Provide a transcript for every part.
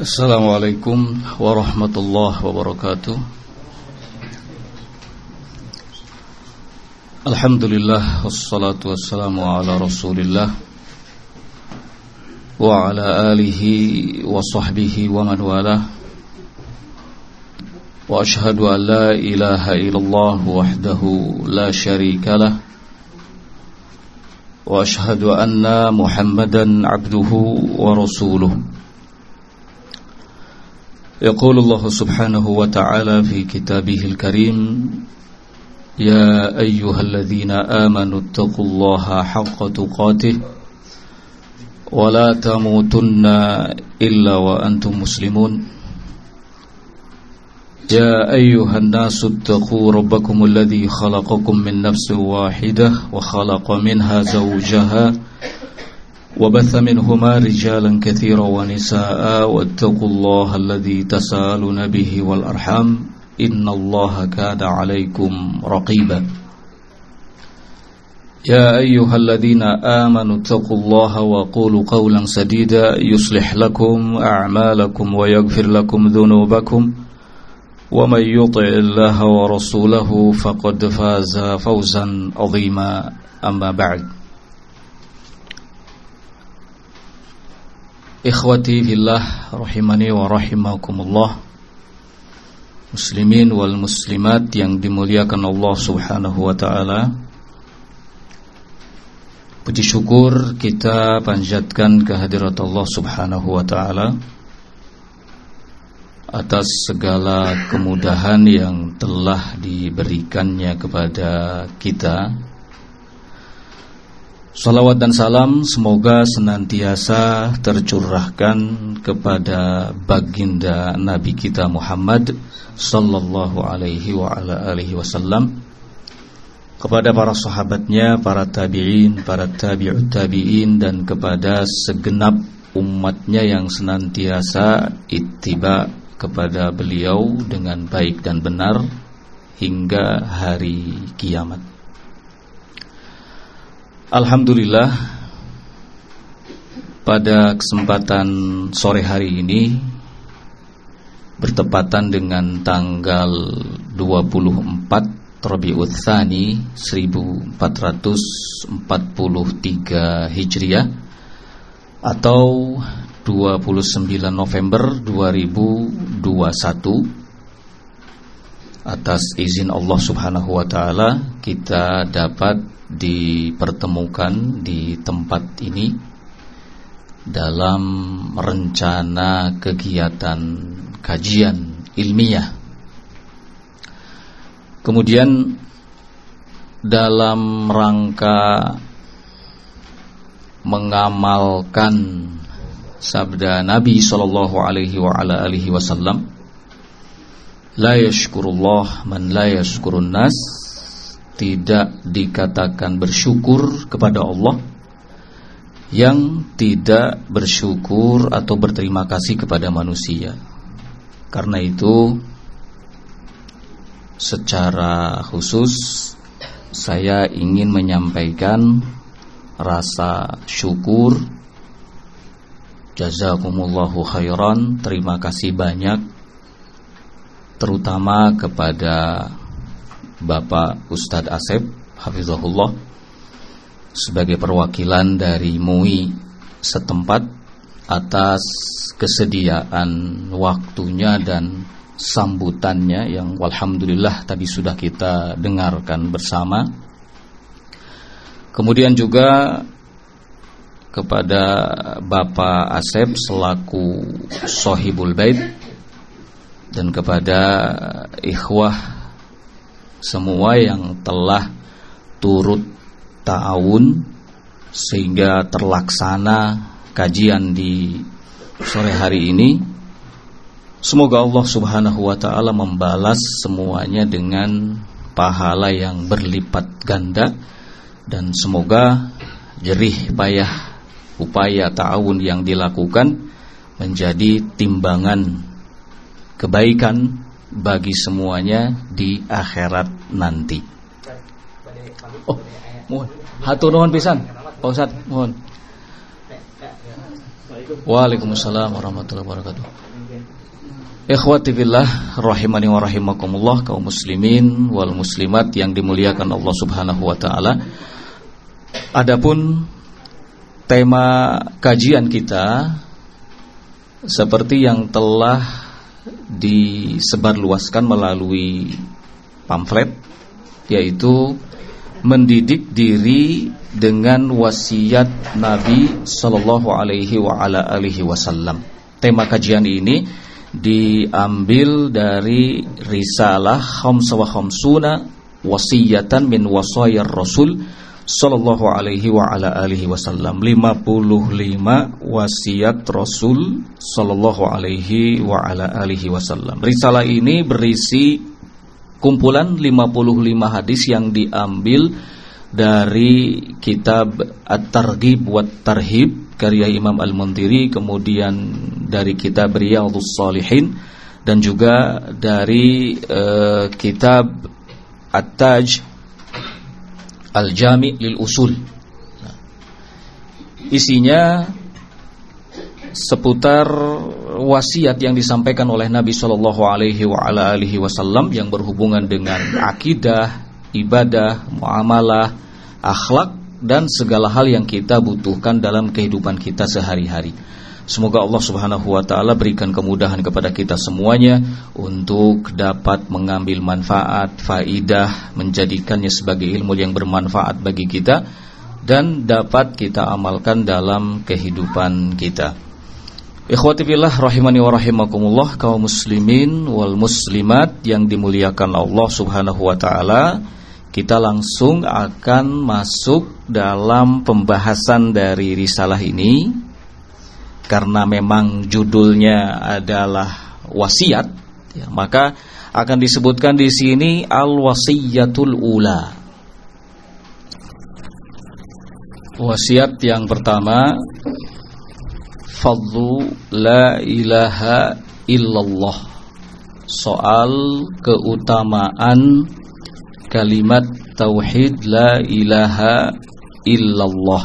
Assalamualaikum warahmatullahi wabarakatuh. Alhamdulillah, wassalatu wassalamu ala rasulillah wa ala alihi wa sahbihi wa man walah. Wa ashhadu an la ilaha illallah wahdahu la syarika lah. Wa ashhadu anna Muhammadan abduhu wa rasuluh. يقول الله سبحانه وتعالى في كتابه الكريم يا أيها الذين آمنوا اتقوا الله حق تقاته ولا تموتن إلا وأنتم مسلمون يا أيها الناس اتقوا ربكم الذي خلقكم من نفس واحدة وخلق منها زوجها وبث منهما رجالا كثيرا ونساء واتقوا الله الذي تساءلون به والأرحام إن الله كان عليكم رقيبا يا أيها الذين آمنوا اتقوا الله وقولوا قولا سديدا يصلح لكم أعمالكم ويغفر لكم ذنوبكم ومن يطع الله ورسوله فقد فاز فوزا عظيما أما بعد. Ikhwati fillah rahimani wa rahimakumullah, muslimin wal muslimat yang dimuliakan Allah subhanahu wa ta'ala. Puji syukur kita panjatkan kehadirat Allah subhanahu wa ta'ala atas segala kemudahan yang telah diberikannya kepada kita. Salawat dan salam semoga senantiasa tercurahkan kepada baginda Nabi kita Muhammad sallallahu alaihi wa ala alihi wasallam, kepada para sahabatnya, para tabi'in, para tabi'ut tabi'in, dan kepada segenap umatnya yang senantiasa ittiba kepada beliau dengan baik dan benar hingga hari kiamat. Alhamdulillah, pada kesempatan sore hari ini bertepatan dengan tanggal 24 Rabiul Tsani 1443 Hijriah atau 29 November 2021, atas izin Allah subhanahu wa ta'ala kita dapat dipertemukan di tempat ini dalam rencana kegiatan kajian ilmiah. Kemudian dalam rangka mengamalkan sabda Nabi sallallahu alaihi wa ala alihi wasallam, la yashkurullah man la yashkurun nas, tidak dikatakan bersyukur kepada Allah yang tidak bersyukur atau berterima kasih kepada manusia. Karena itu secara khusus saya ingin menyampaikan rasa syukur, jazakumullahu khairan, terima kasih banyak, terutama kepada Bapak Ustadz Asep hafizahullah sebagai perwakilan dari MUI setempat atas kesediaan waktunya dan sambutannya yang alhamdulillah tadi sudah kita dengarkan bersama. Kemudian juga kepada Bapak Asep selaku Sohibul Bait dan kepada ikhwah semua yang telah turut ta'awun sehingga terlaksana kajian di sore hari ini. Semoga Allah subhanahu wa ta'ala membalas semuanya dengan pahala yang berlipat ganda, dan semoga jerih payah upaya ta'awun yang dilakukan menjadi timbangan kebaikan bagi semuanya di akhirat nanti. Oh, mohon hatur nuhun pisan Pak Ustaz, mohon. Waalaikumsalam warahmatullahi wabarakatuh. Ikhwati fillah rahimani wa rahimakumullah, kaum muslimin wal muslimat yang dimuliakan Allah Subhanahu wa taala. Adapun tema kajian kita seperti yang telah disebarluaskan melalui pamflet, yaitu mendidik diri dengan wasiat Nabi sallallahu alaihi wa ala alihi wasallam. Tema kajian ini diambil dari risalah khamsa wa khamsuna wasiyatan min wasayar Rasul sallallahu alaihi wa ala alihi wasallam. 55 wasiat Rasul sallallahu alaihi wa ala alihi wasallam. Risalah ini berisi kumpulan 55 hadis yang diambil dari kitab At-Targhib wa Tarhib karya Imam Al-Mundhiri, kemudian dari kitab Riyadhus Shalihin, dan juga dari kitab At-Taj Al-Jami' lil Usul. Isinya seputar wasiat yang disampaikan oleh Nabi sallallahu alaihi wa ala alihi wasallam yang berhubungan dengan akidah, ibadah, muamalah, akhlak, dan segala hal yang kita butuhkan dalam kehidupan kita sehari-hari. Semoga Allah Subhanahu wa taala berikan kemudahan kepada kita semuanya untuk dapat mengambil manfaat, faidah, menjadikannya sebagai ilmu yang bermanfaat bagi kita dan dapat kita amalkan dalam kehidupan kita. Ikhwati fillah rahimani wa rahimakumullah, kaum muslimin wal muslimat yang dimuliakan Allah Subhanahu wa taala. Kita langsung akan masuk dalam pembahasan dari risalah ini, karena memang judulnya adalah wasiat, ya, maka akan disebutkan di sini al-wasiyatul ula. Wasiat yang pertama, fadlu la ilaha illallah. Soal keutamaan kalimat tauhid la ilaha illallah.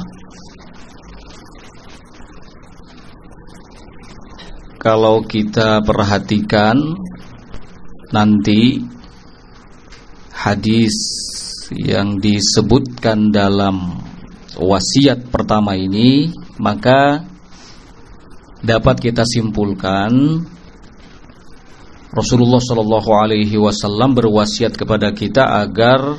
Kalau kita perhatikan nanti hadis yang disebutkan dalam wasiat pertama ini, maka dapat kita simpulkan Rasulullah sallallahu alaihi wasallam berwasiat kepada kita agar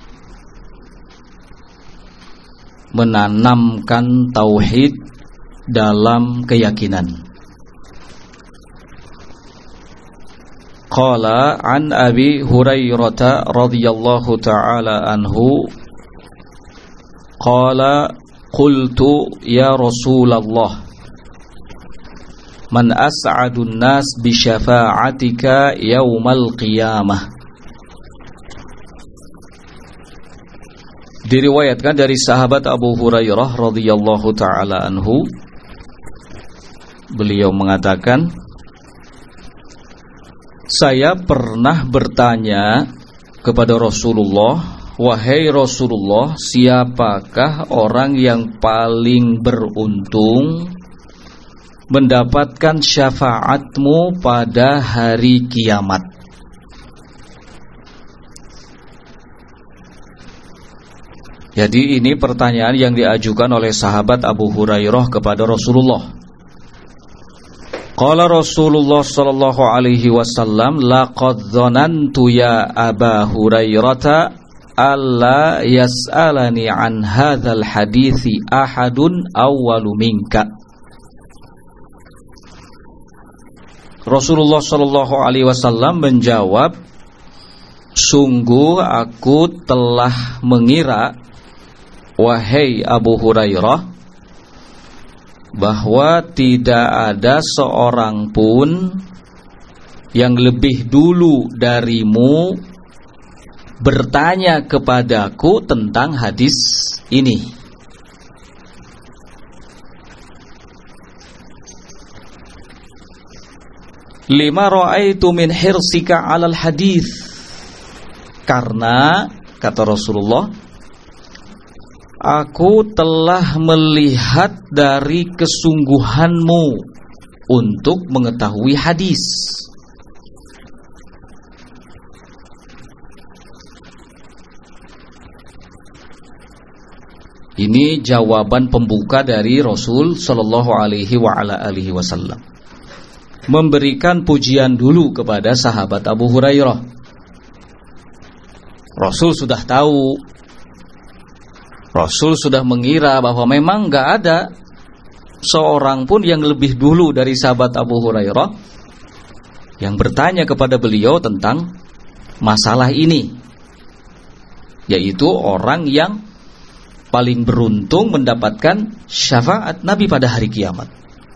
menanamkan tauhid dalam keyakinan. Qala an Abi Hurairah radhiyallahu ta'ala anhu qala qultu ya Rasulullah man as'adun nas bi syafa'atika yaumal qiyamah. Diriwayatkan dari sahabat Abu Hurairah radhiyallahu ta'ala anhu, beliau mengatakan, saya pernah bertanya kepada Rasulullah, wahai Rasulullah, siapakah orang yang paling beruntung mendapatkan syafaatmu pada hari kiamat? Jadi ini pertanyaan yang diajukan oleh sahabat Abu Hurairah kepada Rasulullah. Qala Rasulullah sallallahu alaihi wasallam, laqad dhanantu ya Aba Hurairah alla yas'alani an hadzal hadithi ahadun awwalu minka. Rasulullah sallallahu alaihi wasallam menjawab, sungguh aku telah mengira, wahai Abu Hurairah, bahwa tidak ada seorang pun yang lebih dulu darimu bertanya kepadaku tentang hadis ini. Lima ra'aitu min hirsika 'alal hadis. Karena kata Rasulullah, Aku telah melihat dari kesungguhanmu untuk mengetahui hadis. Ini jawaban pembuka dari Rasul sallallahu alaihi wasallam. Memberikan pujian dulu kepada sahabat Abu Hurairah. Rasul sudah tahu, Rasul sudah mengira bahwa memang gak ada seorang pun yang lebih dulu dari sahabat Abu Hurairah yang bertanya kepada beliau tentang masalah ini, yaitu orang yang paling beruntung mendapatkan syafaat Nabi pada hari kiamat.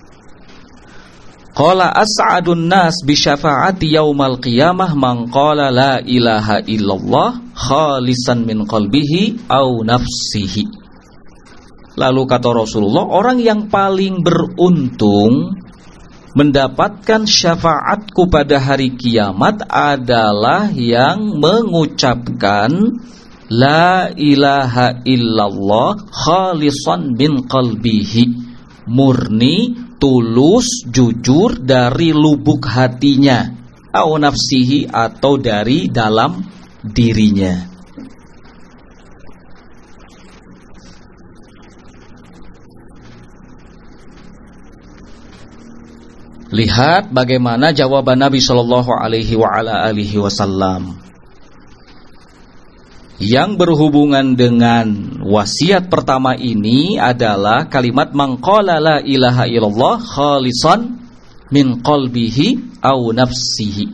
Qala as'adun nas bi syafaati yaumal qiyamah man qala la ilaha illallah khalisan min qalbihi au nafsihi. Lalu kata Rasulullah, orang yang paling beruntung mendapatkan syafaatku pada hari kiamat adalah yang mengucapkan la ilaha illallah khalisan min qalbihi, murni, tulus, jujur dari lubuk hatinya, au nafsihi, atau dari dalam dirinya. Lihat bagaimana jawaban Nabi sallallahu alaihi wasallam yang berhubungan dengan wasiat pertama ini adalah kalimat man qala la ilaha illallah khalisan min qalbihi au nafsihi.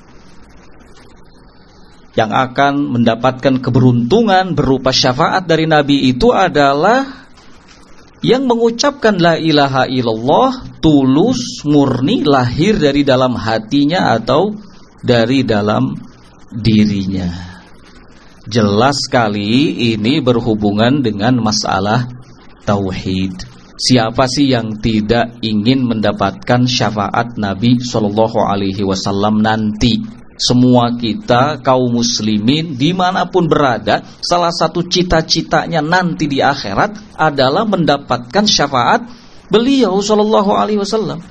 Yang akan mendapatkan keberuntungan berupa syafaat dari Nabi itu adalah yang mengucapkan la ilaha illallah tulus, murni, lahir dari dalam hatinya atau dari dalam dirinya. Jelas sekali ini berhubungan dengan masalah tauhid. Siapa sih yang tidak ingin mendapatkan syafaat Nabi sallallahu alaihi wasallam nanti? Semua kita kaum muslimin dimanapun berada, salah satu cita-citanya nanti di akhirat adalah mendapatkan syafaat beliau sallallahu alaihi wasallam.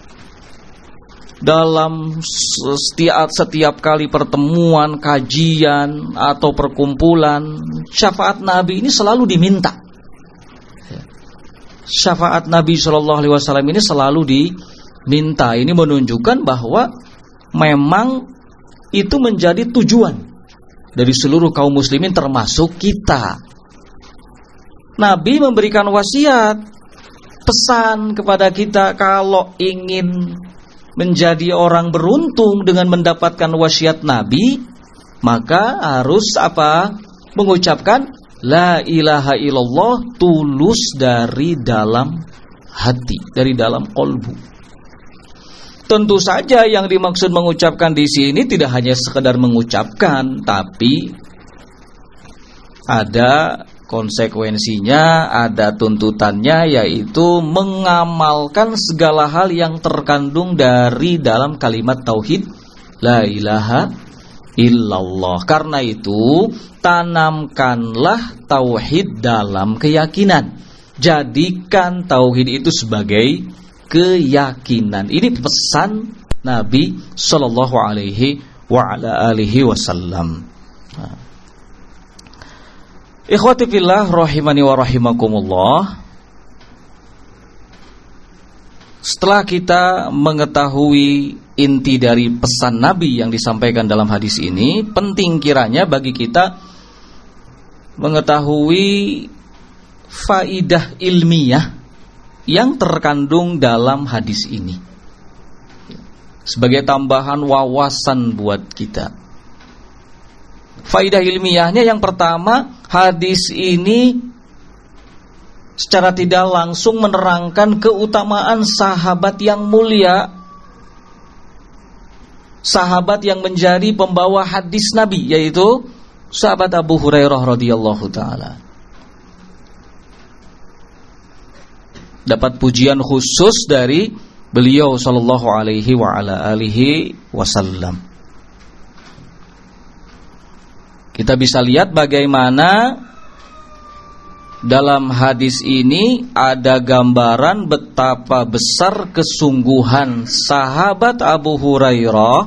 Dalam setiap kali pertemuan, kajian atau perkumpulan, syafaat Nabi ini selalu diminta. Syafaat Nabi SAW ini selalu diminta. Ini menunjukkan bahwa memang itu menjadi tujuan dari seluruh kaum muslimin termasuk kita. Nabi memberikan wasiat, pesan kepada kita, kalau ingin menjadi orang beruntung dengan mendapatkan wasiat Nabi, maka harus apa? Mengucapkan la ilaha illallah tulus dari dalam hati, dari dalam qalbu. Tentu saja yang dimaksud mengucapkan di sini tidak hanya sekedar mengucapkan, tapi ada konsekuensinya, ada tuntutannya, yaitu mengamalkan segala hal yang terkandung dari dalam kalimat tauhid la ilaha illallah. Karena itu tanamkanlah tauhid dalam keyakinan. Jadikan tauhid itu sebagai keyakinan. Ini pesan Nabi sallallahu alaihi wasallam. Ikhwati fillah rahimani wa rahimakumullah. Setelah kita mengetahui inti dari pesan Nabi yang disampaikan dalam hadis ini, penting kiranya bagi kita mengetahui faidah ilmiah yang terkandung dalam hadis ini sebagai tambahan wawasan buat kita. Faidah ilmiahnya yang pertama, hadis ini secara tidak langsung menerangkan keutamaan sahabat yang mulia, sahabat yang menjadi pembawa hadis Nabi, yaitu sahabat Abu Hurairah radhiyallahu taala. Dapat pujian khusus dari beliau sallallahu alaihi wasallam. Kita bisa lihat bagaimana dalam hadis ini ada gambaran betapa besar kesungguhan sahabat Abu Hurairah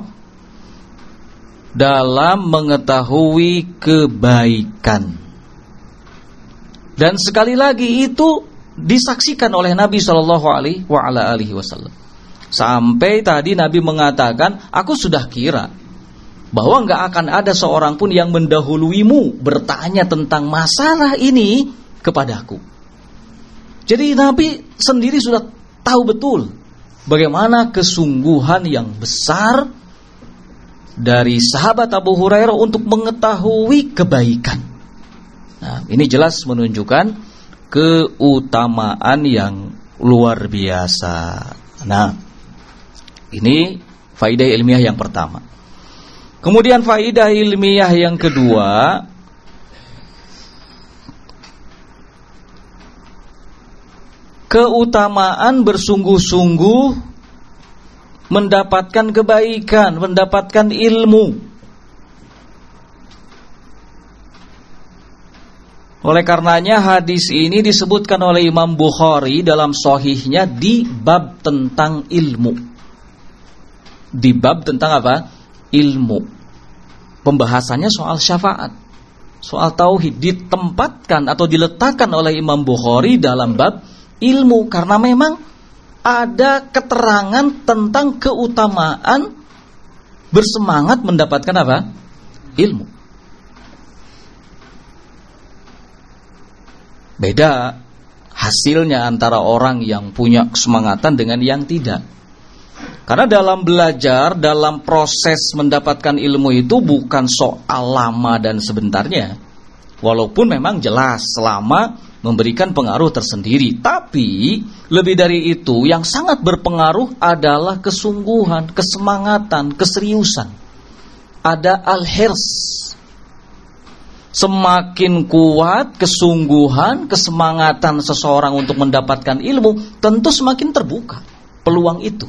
dalam mengetahui kebaikan. Dan sekali lagi itu disaksikan oleh Nabi Shallallahu Alaihi Wasallam. Sampai tadi Nabi mengatakan, aku sudah kira bahwa enggak akan ada seorang pun yang mendahuluimu bertanya tentang masalah ini kepadaku. Jadi Nabi sendiri sudah tahu betul bagaimana kesungguhan yang besar dari sahabat Abu Hurairah untuk mengetahui kebaikan. Nah, ini jelas menunjukkan keutamaan yang luar biasa. Nah, ini faidah ilmiah yang pertama. Kemudian faidah ilmiah yang kedua, keutamaan bersungguh-sungguh mendapatkan kebaikan, mendapatkan ilmu. Oleh karenanya hadis ini disebutkan oleh Imam Bukhari dalam sahihnya di bab tentang ilmu. Di bab tentang apa? Ilmu. Pembahasannya soal syafaat, soal tauhid, ditempatkan atau diletakkan oleh Imam Bukhari dalam bab ilmu, karena memang ada keterangan tentang keutamaan bersemangat mendapatkan apa? Ilmu. Beda hasilnya antara orang yang punya kesemangatan dengan yang tidak. Karena dalam belajar, dalam proses mendapatkan ilmu itu bukan soal lama dan sebentarnya. Walaupun memang jelas lama memberikan pengaruh tersendiri, tapi lebih dari itu yang sangat berpengaruh adalah kesungguhan, kesemangatan, keseriusan. Ada al-hirs. Semakin kuat kesungguhan, kesemangatan seseorang untuk mendapatkan ilmu, tentu semakin terbuka peluang itu.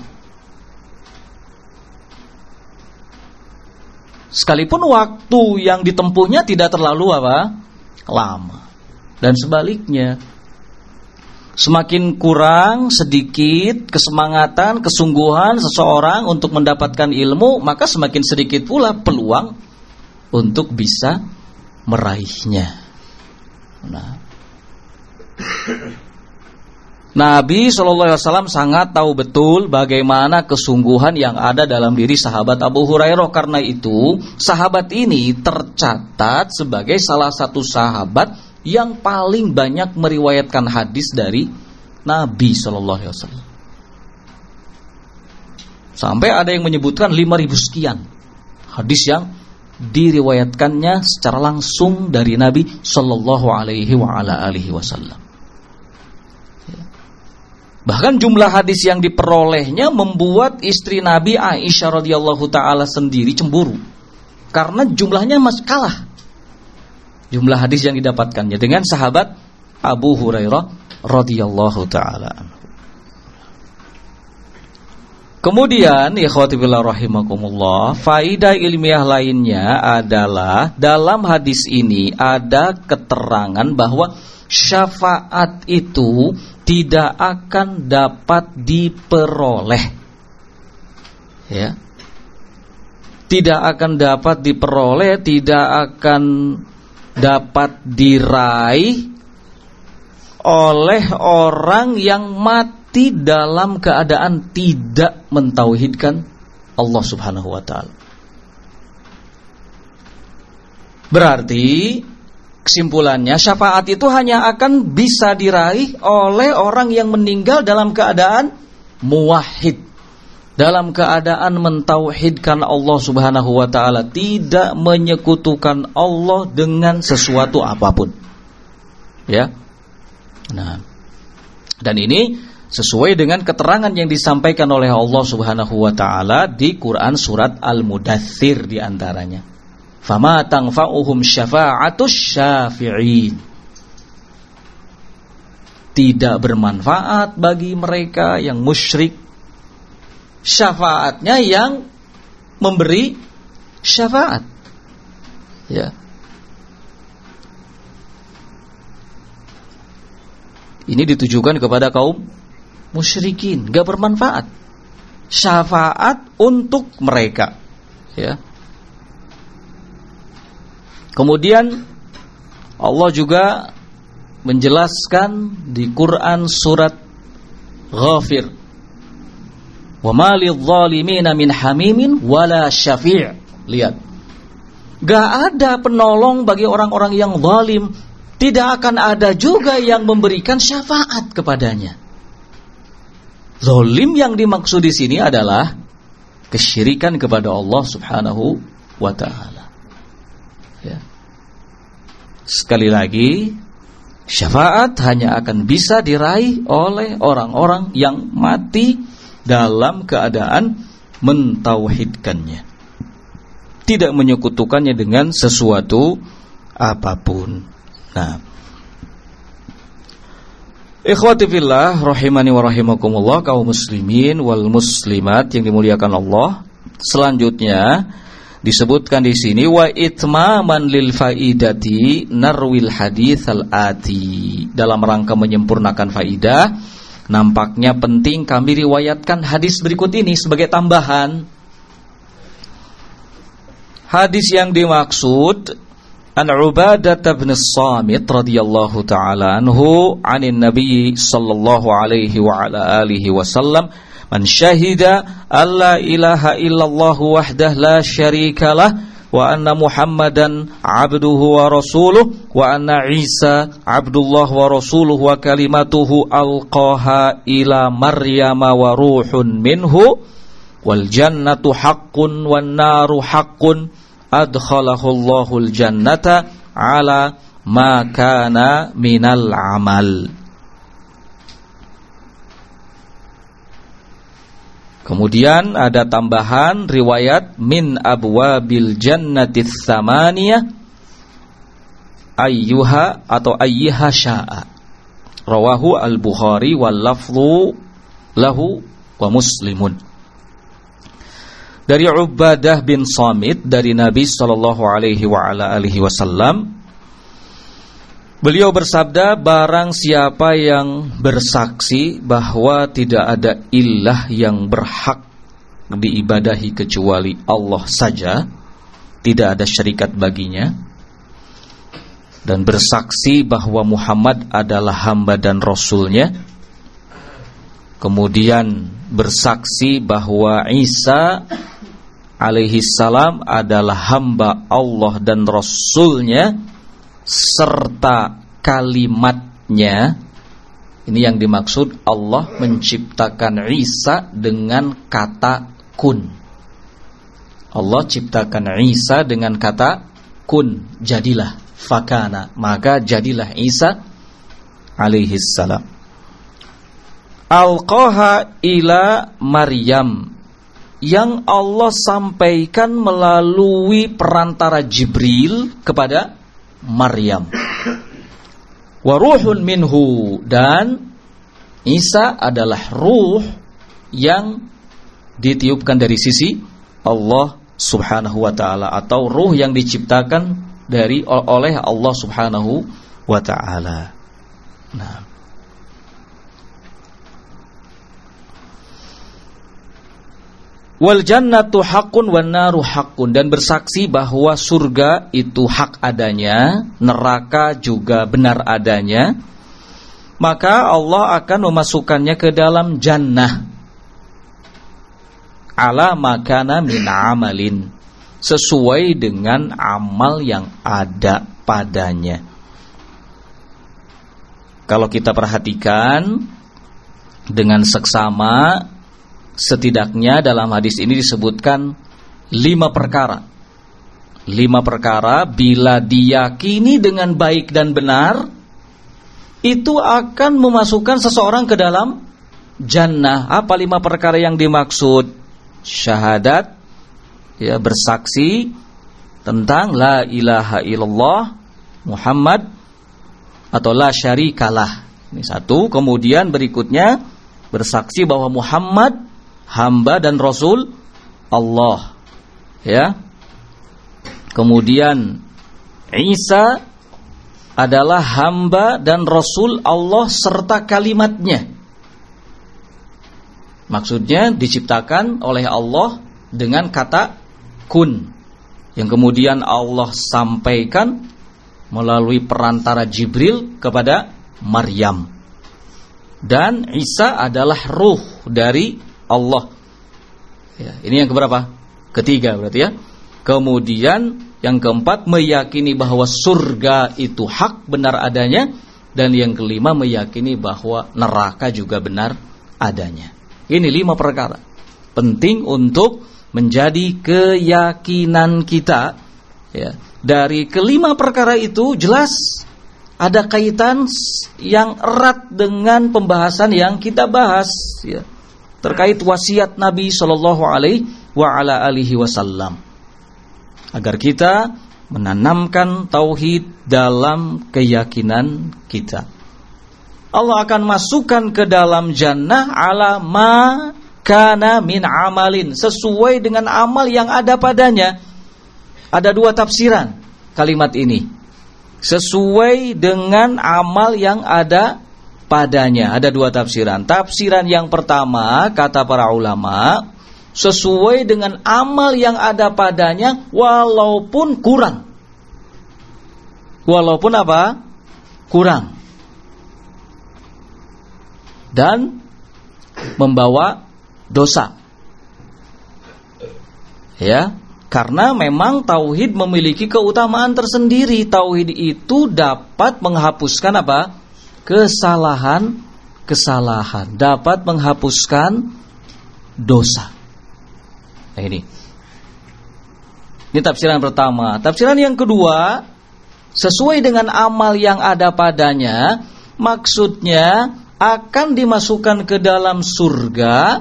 Sekalipun waktu yang ditempuhnya tidak terlalu lama. Dan sebaliknya, semakin kurang sedikit kesemangatan, kesungguhan seseorang untuk mendapatkan ilmu, maka semakin sedikit pula peluang untuk bisa meraihnya. Nabi SAW sangat tahu betul bagaimana kesungguhan yang ada dalam diri sahabat Abu Hurairah. Karena itu sahabat ini tercatat sebagai salah satu sahabat yang paling banyak meriwayatkan hadis dari Nabi SAW. Sampai ada yang menyebutkan 5.000 sekian hadis yang diriwayatkannya secara langsung dari Nabi Sallallahu Alaihi Wasallam. Bahkan jumlah hadis yang diperolehnya membuat istri Nabi Aisyah radhiyallahu taala sendiri cemburu, karena jumlahnya masih kalah jumlah hadis yang didapatkannya dengan sahabat Abu Hurairah radhiyallahu taala. Kemudian ikhwati billah rahimakumullah, faidah ilmiah lainnya adalah dalam hadis ini ada keterangan bahwa syafaat itu tidak akan dapat diperoleh, ya, tidak akan dapat diperoleh, tidak akan dapat diraih oleh orang yang mati dalam keadaan tidak mentauhidkan Allah Subhanahu wa taala. Berarti kesimpulannya, syafaat itu hanya akan bisa diraih oleh orang yang meninggal dalam keadaan muwahhid, dalam keadaan mentauhidkan Allah Subhanahu wa taala, tidak menyekutukan Allah dengan sesuatu apapun. Ya. Nah, dan ini sesuai dengan keterangan yang disampaikan oleh Allah Subhanahu wa taala di Quran surat Al-Mudaththir di antaranya. Fama tanfa'uhum syafa'atus syafi'in. Tidak bermanfaat bagi mereka yang musyrik syafaatnya yang memberi syafaat. Ya. Ini ditujukan kepada kaum musyrikin, gak bermanfaat. Syafaat untuk mereka, ya. Kemudian Allah juga menjelaskan di Quran surat Ghafir, wa ma lidh-dhalimina min hamimin wala syafi'. Lihat, gak ada penolong bagi orang-orang yang zalim, tidak akan ada juga yang memberikan syafaat kepadanya. Zalim yang dimaksud di sini adalah kesyirikan kepada Allah Subhanahu wa taala. Ya. Sekali lagi, syafaat hanya akan bisa diraih oleh orang-orang yang mati dalam keadaan mentauhidkannya, tidak menyekutukannya dengan sesuatu apapun. Nah, ikhwati fillah rahimani wa rahimakumullah, kaum muslimin wal muslimat yang dimuliakan Allah. Selanjutnya disebutkan di sini wa itmaman lil faidati narwil hadits al ati. Dalam rangka menyempurnakan faidah, nampaknya penting kami riwayatkan hadis berikut ini sebagai tambahan. Hadis yang dimaksud an Ubadah bin Samit radhiyallahu taala anhu anin Nabi sallallahu alaihi wa ala alihi wasallam, man syahida alla ilaha illallah wahdah la syarikalah wa anna Muhammadan abduhu wa rasuluh wa anna Isa abdullah wa rasuluh wa kalimatuhu alqaha ila Maryam wa ruhun minhu wal jannatu haqqun wan naru haqqun adkhalahu Allahul jannata ala ma kana minal amal. Kemudian ada tambahan riwayat min abwabil jannatis tsamaniyah ayyuha atau ayyiha sya'a. Rawahu al-Bukhari wal lafzu lahu wa Muslimun. Dari Ubadah bin Samit dari Nabi sallallahu alaihi wa ala alihi wasallam, beliau bersabda, barang siapa yang bersaksi bahwa tidak ada ilah yang berhak diibadahi kecuali Allah saja, tidak ada syarikat baginya, dan bersaksi bahwa Muhammad adalah hamba dan rasulnya, kemudian bersaksi bahwa Isa alaihi salam adalah hamba Allah dan rasulnya serta kalimatnya. Ini yang dimaksud Allah menciptakan Isa dengan kata kun. Allah ciptakan Isa dengan kata kun, jadilah, fakana, maka jadilah Isa alaihi salam. Alqaha ila Maryam, yang Allah sampaikan melalui perantara Jibril kepada Maryam. Wa ruhun minhu, dan Isa adalah ruh yang ditiupkan dari sisi Allah Subhanahu wa taala, atau ruh yang diciptakan oleh Allah Subhanahu wa taala. Nah, wal jannatu haqqun wan naru haqqun, dan bersaksi bahwa surga itu hak adanya, neraka juga benar adanya, maka Allah akan memasukkannya ke dalam jannah ala makana min amalin, sesuai dengan amal yang ada padanya. Kalau kita perhatikan dengan seksama, setidaknya dalam hadis ini disebutkan 5 perkara. 5 perkara bila diyakini dengan baik dan benar, itu akan memasukkan seseorang ke dalam jannah. Apa 5 perkara yang dimaksud? Syahadat, ya, bersaksi tentang la ilaha illallah Muhammad atau la syarikalah. Ini satu. Kemudian berikutnya bersaksi bahwa Muhammad hamba dan rasul Allah, ya. Kemudian Isa adalah hamba dan Rasul Allah serta kalimatnya. Maksudnya diciptakan oleh Allah dengan kata kun, yang kemudian Allah sampaikan melalui perantara Jibril kepada Maryam. Dan Isa adalah ruh dari Allah. Ya, ini yang keberapa? Ketiga berarti ya. Kemudian yang keempat, meyakini bahwa surga itu hak, benar adanya. Dan yang kelima, meyakini bahwa neraka juga benar adanya. Ini 5 perkara penting untuk menjadi keyakinan kita, ya. Dari kelima perkara itu jelas ada kaitan yang erat dengan pembahasan yang kita bahas, ya, terkait wasiat Nabi Shallallahu Alaihi Wasallam, agar kita menanamkan tauhid dalam keyakinan kita. Allah akan masukkan ke dalam jannah ala ma kana min amalin, sesuai dengan amal yang ada padanya. Ada 2 tafsiran kalimat ini. Sesuai dengan amal yang ada padanya. Ada 2 tafsiran. Tafsiran yang pertama, kata para ulama, sesuai dengan amal yang ada padanya walaupun kurang. Walaupun apa? Kurang. Dan membawa dosa. Ya, karena memang tauhid memiliki keutamaan tersendiri. Tauhid itu dapat menghapuskan apa? Kesalahan, dapat menghapuskan dosa. Nah, ini tafsiran pertama. Tafsiran yang kedua, sesuai dengan amal yang ada padanya, maksudnya akan dimasukkan ke dalam surga,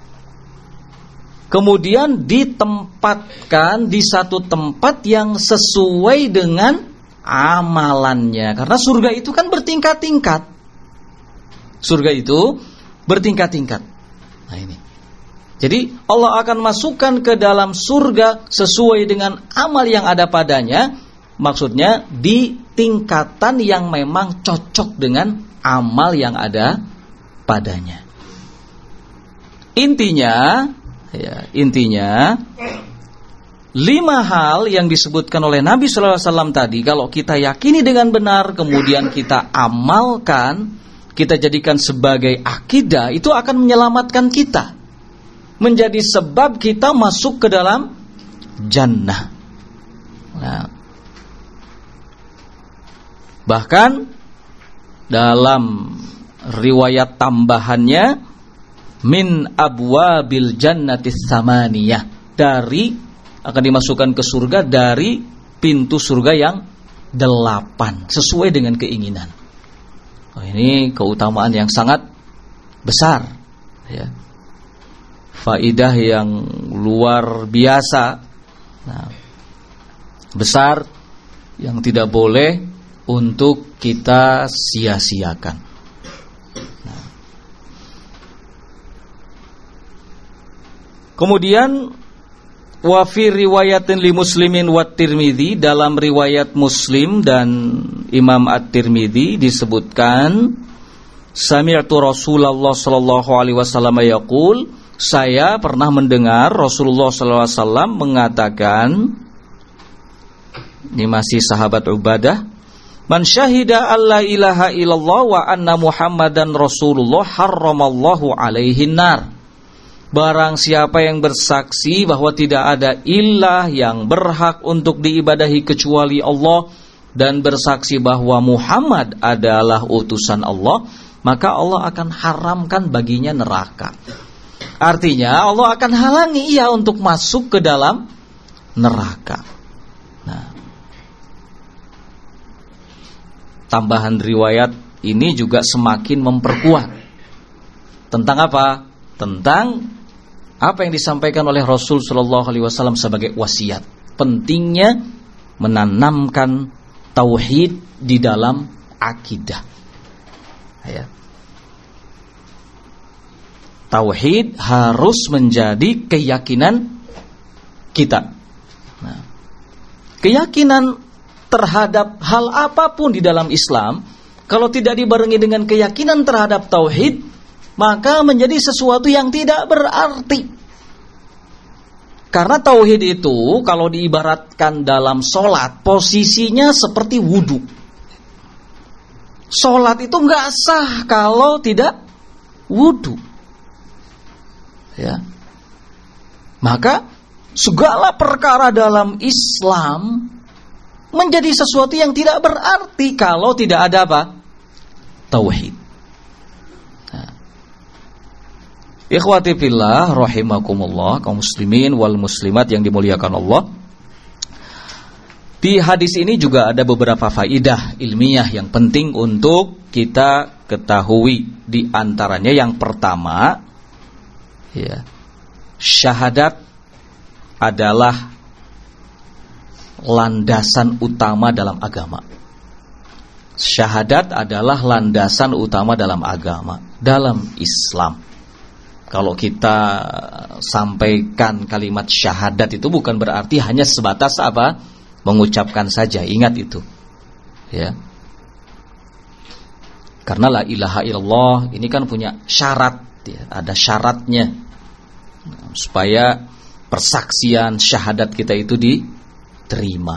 kemudian ditempatkan di satu tempat yang sesuai dengan amalannya. Karena surga itu kan bertingkat-tingkat. Surga itu bertingkat-tingkat. Nah, ini. Jadi Allah akan masukkan ke dalam surga sesuai dengan amal yang ada padanya. Maksudnya di tingkatan yang memang cocok dengan amal yang ada padanya. Intinya 5 hal yang disebutkan oleh Nabi sallallahu alaihi wasallam tadi, kalau kita yakini dengan benar, kemudian kita amalkan, kita jadikan sebagai akidah, itu akan menyelamatkan kita, menjadi sebab kita masuk ke dalam jannah. Nah, bahkan dalam riwayat tambahannya, min abwabil jannatis samaniyah, dari akan dimasukkan ke surga dari pintu surga yang 8, sesuai dengan keinginan. Oh, ini keutamaan yang sangat besar, ya. Faidah yang luar biasa, nah, besar, yang tidak boleh untuk kita sia-siakan. Nah. Kemudian wa fi riwayatin li Muslimin wa Tirmidzi, dalam riwayat Muslim dan Imam At-Tirmidzi disebutkan, sami'tu Rasulullah sallallahu alaihi wasallam yaqul, saya pernah mendengar Rasulullah sallallahu alaihi wasallam mengatakan, ini masih sahabat Ubadah, man syahida alla ilaha illallah wa anna Muhammadan Rasulullah harramallahu alaihin nar. Barang siapa yang bersaksi bahwa tidak ada ilah yang berhak untuk diibadahi kecuali Allah, dan bersaksi bahwa Muhammad adalah utusan Allah, maka Allah akan haramkan baginya neraka. Artinya Allah akan halangi ia untuk masuk ke dalam neraka. Nah, tambahan riwayat ini juga semakin memperkuat tentang apa? Tentang apa yang disampaikan oleh Rasul sallallahu alaihi wasallam sebagai wasiat. Pentingnya menanamkan tauhid di dalam akidah. Ya. Tauhid harus menjadi keyakinan kita. Nah, keyakinan terhadap hal apapun di dalam Islam, kalau tidak dibarengi dengan keyakinan terhadap tauhid, maka menjadi sesuatu yang tidak berarti. Karena tauhid itu kalau diibaratkan dalam sholat, posisinya seperti wudu. Sholat itu nggak sah kalau tidak wudu. Ya. Maka segala perkara dalam Islam menjadi sesuatu yang tidak berarti kalau tidak ada apa? Tauhid. Nah. Ikhwati fillah rahimakumullah, kaum muslimin wal muslimat yang dimuliakan Allah. Di hadis ini juga ada beberapa faidah ilmiah yang penting untuk kita ketahui. Di antaranya yang pertama, ya, syahadat adalah landasan utama dalam agama. Syahadat adalah landasan utama dalam agama, dalam Islam. Kalau kita sampaikan kalimat syahadat itu bukan berarti hanya sebatas apa? Mengucapkan saja, ingat itu. Ya. Karena la ilaha illallah ini kan punya syarat, ya, ada syaratnya. Supaya persaksian syahadat kita itu diterima.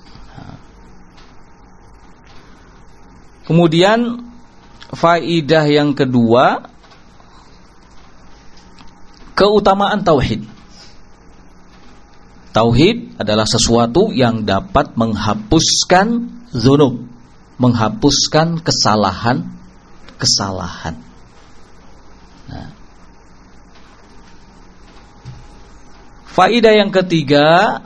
Kemudian faidah yang kedua, keutamaan tauhid. Tauhid adalah sesuatu yang dapat menghapuskan dzunub, menghapuskan kesalahan. Nah. Faidah yang ketiga,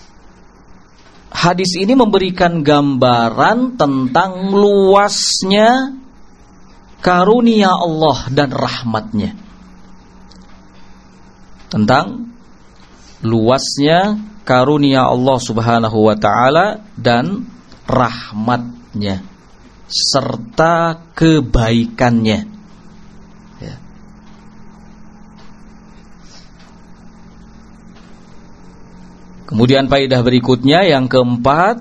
hadis ini memberikan gambaran tentang luasnya karunia Allah dan rahmatnya. Tentang luasnya karunia Allah subhanahu wa ta'ala dan rahmatnya serta kebaikannya, ya. Kemudian faedah berikutnya yang keempat,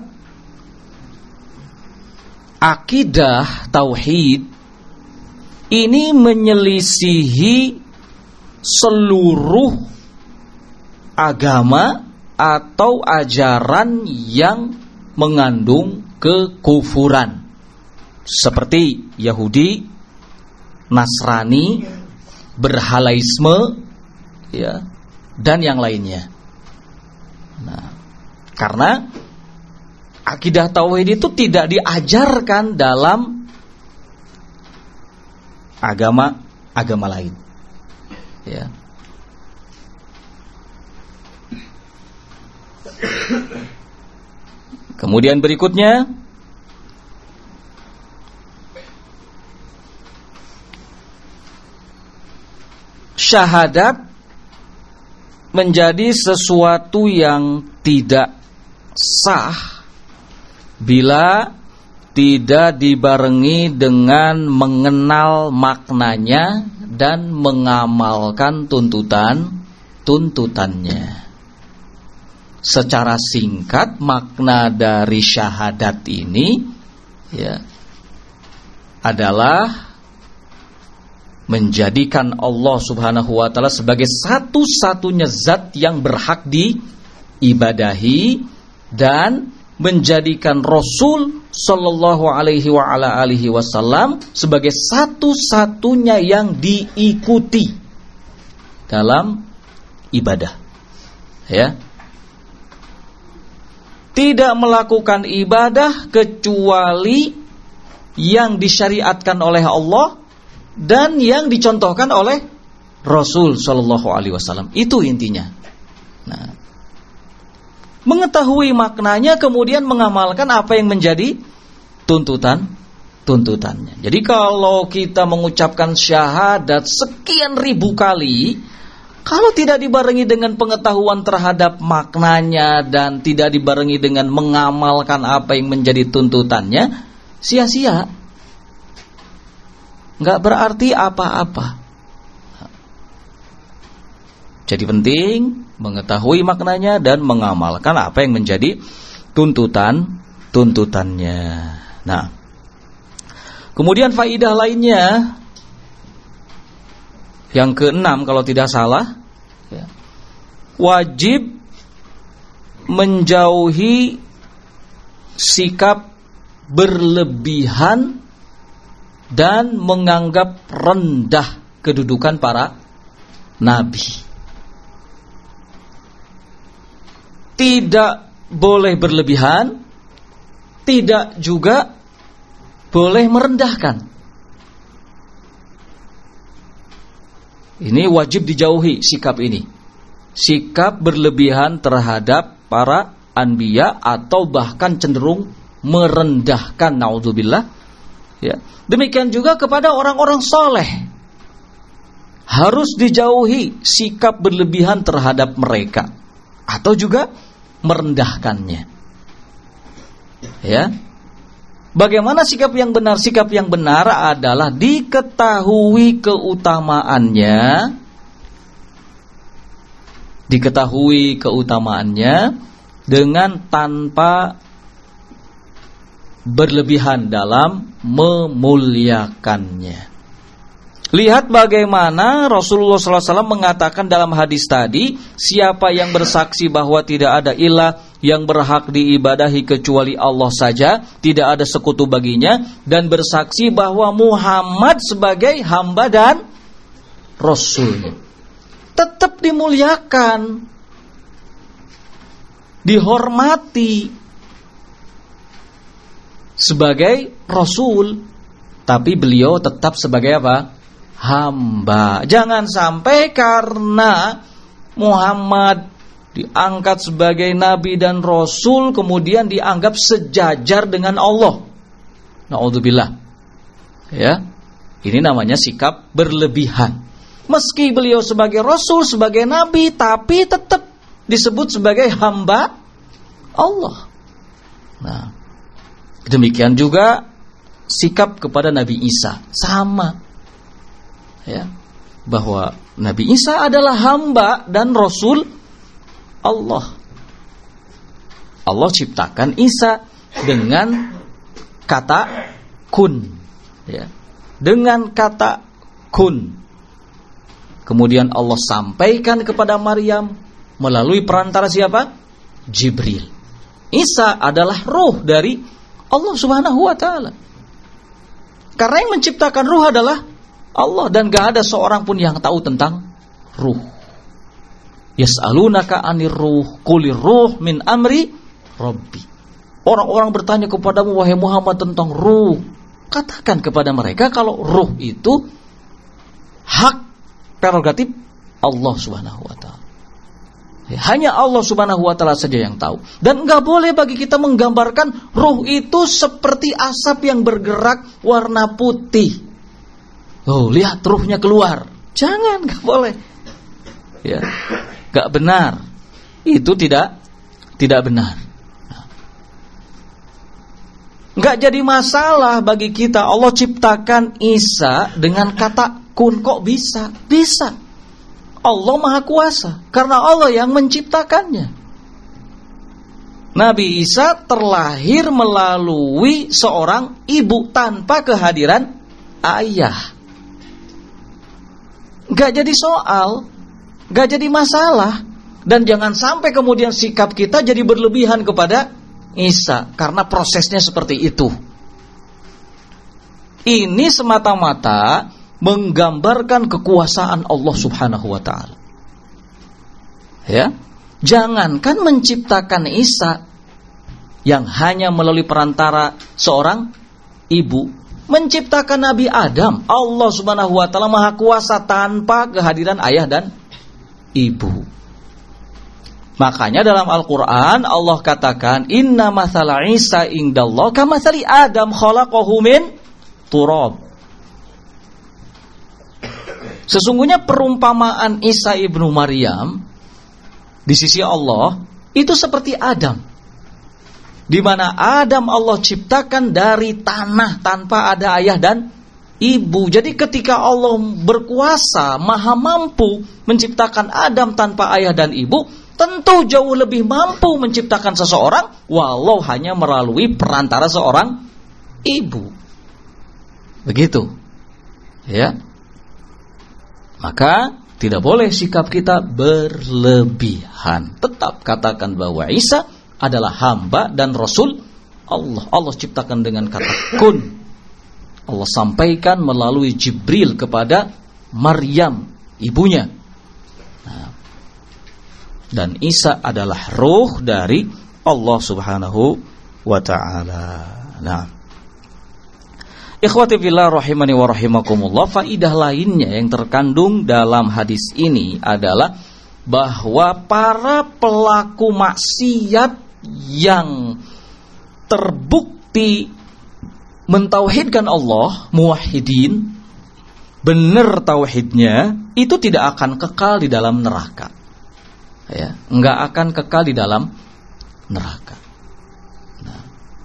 akidah tauhid ini menyelisihi seluruh agama atau ajaran yang mengandung kekufuran, seperti Yahudi, Nasrani, berhalaisme, ya, dan yang lainnya. Nah, karena akidah tauhid itu tidak diajarkan dalam agama lain, ya. Kemudian berikutnya, syahadat menjadi sesuatu yang tidak sah bila tidak dibarengi dengan mengenal maknanya dan mengamalkan tuntutannya. Secara singkat, makna dari syahadat ini, ya, adalah menjadikan Allah subhanahu wa ta'ala sebagai satu-satunya zat yang berhak diibadahi dan menjadikan Rasul sallallahu alaihi wa ala alihi wasallam sebagai satu-satunya yang diikuti dalam ibadah, ya. Tidak melakukan ibadah kecuali yang disyariatkan oleh Allah dan yang dicontohkan oleh Rasul sallallahu alaihi wasallam. Itu intinya. Nah, mengetahui maknanya kemudian mengamalkan apa yang menjadi tuntutannya. Jadi kalau kita mengucapkan syahadat sekian ribu kali, kalau tidak dibarengi dengan pengetahuan terhadap maknanya dan tidak dibarengi dengan mengamalkan apa yang menjadi tuntutannya, sia-sia. Enggak berarti apa-apa. Jadi penting mengetahui maknanya dan mengamalkan apa yang menjadi tuntutannya. tuntutannya. Nah, kemudian faidah lainnya yang keenam kalau tidak salah, wajib menjauhi sikap berlebihan dan menganggap rendah kedudukan para nabi. Tidak boleh berlebihan, tidak juga boleh merendahkan. Ini wajib dijauhi sikap ini. Sikap berlebihan terhadap para anbiya atau bahkan cenderung merendahkan, naudzubillah. Ya. Demikian juga kepada orang-orang soleh. Harus dijauhi sikap berlebihan terhadap mereka atau juga merendahkannya. Ya. Bagaimana sikap yang benar? Sikap yang benar adalah diketahui keutamaannya. Diketahui keutamaannya dengan tanpa berlebihan dalam memuliakannya. Lihat bagaimana Rasulullah SAW mengatakan dalam hadis tadi, siapa yang bersaksi bahwa tidak ada ilah yang berhak diibadahi kecuali Allah saja, tidak ada sekutu baginya, dan bersaksi bahwa Muhammad sebagai hamba dan Rasul, tetap dimuliakan, dihormati sebagai Rasul, tapi beliau tetap sebagai apa? Hamba. Jangan sampai karena Muhammad diangkat sebagai nabi dan rasul kemudian dianggap sejajar dengan Allah. Naudzubillah. Ya. Ini namanya sikap berlebihan. Meski beliau sebagai rasul, sebagai nabi, tapi tetap disebut sebagai hamba Allah. Nah, demikian juga sikap kepada Nabi Isa, sama. Ya, bahwa Nabi Isa adalah hamba dan rasul Allah. Allah ciptakan Isa dengan kata kun, ya, dengan kata kun. Kemudian Allah sampaikan kepada Maryam melalui perantara siapa? Jibril. Isa adalah ruh dari Allah Subhanahu wa taala. Karena yang menciptakan ruh adalah Allah, dan gak ada seorang pun yang tahu tentang ruh. Yas'alunaka 'anir ruh, qulir ruh min amri rabbi. Orang-orang bertanya kepadamu wahai Muhammad tentang ruh. Katakan kepada mereka kalau ruh itu hak prerogatif Allah Subhanahu wa taala. Hanya Allah Subhanahu wa taala saja yang tahu. Dan enggak boleh bagi kita menggambarkan ruh itu seperti asap yang bergerak warna putih. Oh, lihat ruhnya keluar. Jangan, enggak boleh. Ya. Enggak benar. Itu tidak benar. Enggak jadi masalah bagi kita Allah ciptakan Isa dengan kata kun. Kok bisa? Bisa. Allah Maha Kuasa, karena Allah yang menciptakannya. Nabi Isa terlahir melalui seorang ibu tanpa kehadiran ayah. Gak jadi soal, gak jadi masalah. Dan jangan sampai kemudian sikap kita jadi berlebihan kepada Isa, karena prosesnya seperti itu. Ini semata-mata menggambarkan kekuasaan Allah Subhanahu wa taala. Ya, jangankan menciptakan Isa yang hanya melalui perantara seorang ibu, menciptakan Nabi Adam, Allah Subhanahu wa taala Maha Kuasa tanpa kehadiran ayah dan ibu. Makanya dalam Al-Qur'an Allah katakan, "Inna mathala Isa indallah kamathali Adam khalaqahu min turab." Sesungguhnya perumpamaan Isa ibnu Maryam di sisi Allah itu seperti Adam, di mana Adam Allah ciptakan dari tanah tanpa ada ayah dan ibu. Jadi ketika Allah berkuasa, maha mampu menciptakan Adam tanpa ayah dan ibu, tentu jauh lebih mampu menciptakan seseorang walau hanya melalui perantara seorang ibu. Begitu. Ya. Maka tidak boleh sikap kita berlebihan. Tetap katakan bahwa Isa adalah hamba dan rasul Allah. Allah ciptakan dengan kata kun. Allah sampaikan melalui Jibril kepada Maryam, ibunya. Nah, dan Isa adalah ruh dari Allah Subhanahu wa ta'ala. Nah, ikhwati fillah rahimani wa rahimakumullah, faidah lainnya yang terkandung dalam hadis ini adalah bahwa para pelaku maksiat yang terbukti mentauhidkan Allah, muwahhidin, benar tauhidnya, itu tidak akan kekal di dalam neraka. Ya, enggak akan kekal di dalam neraka. Nah,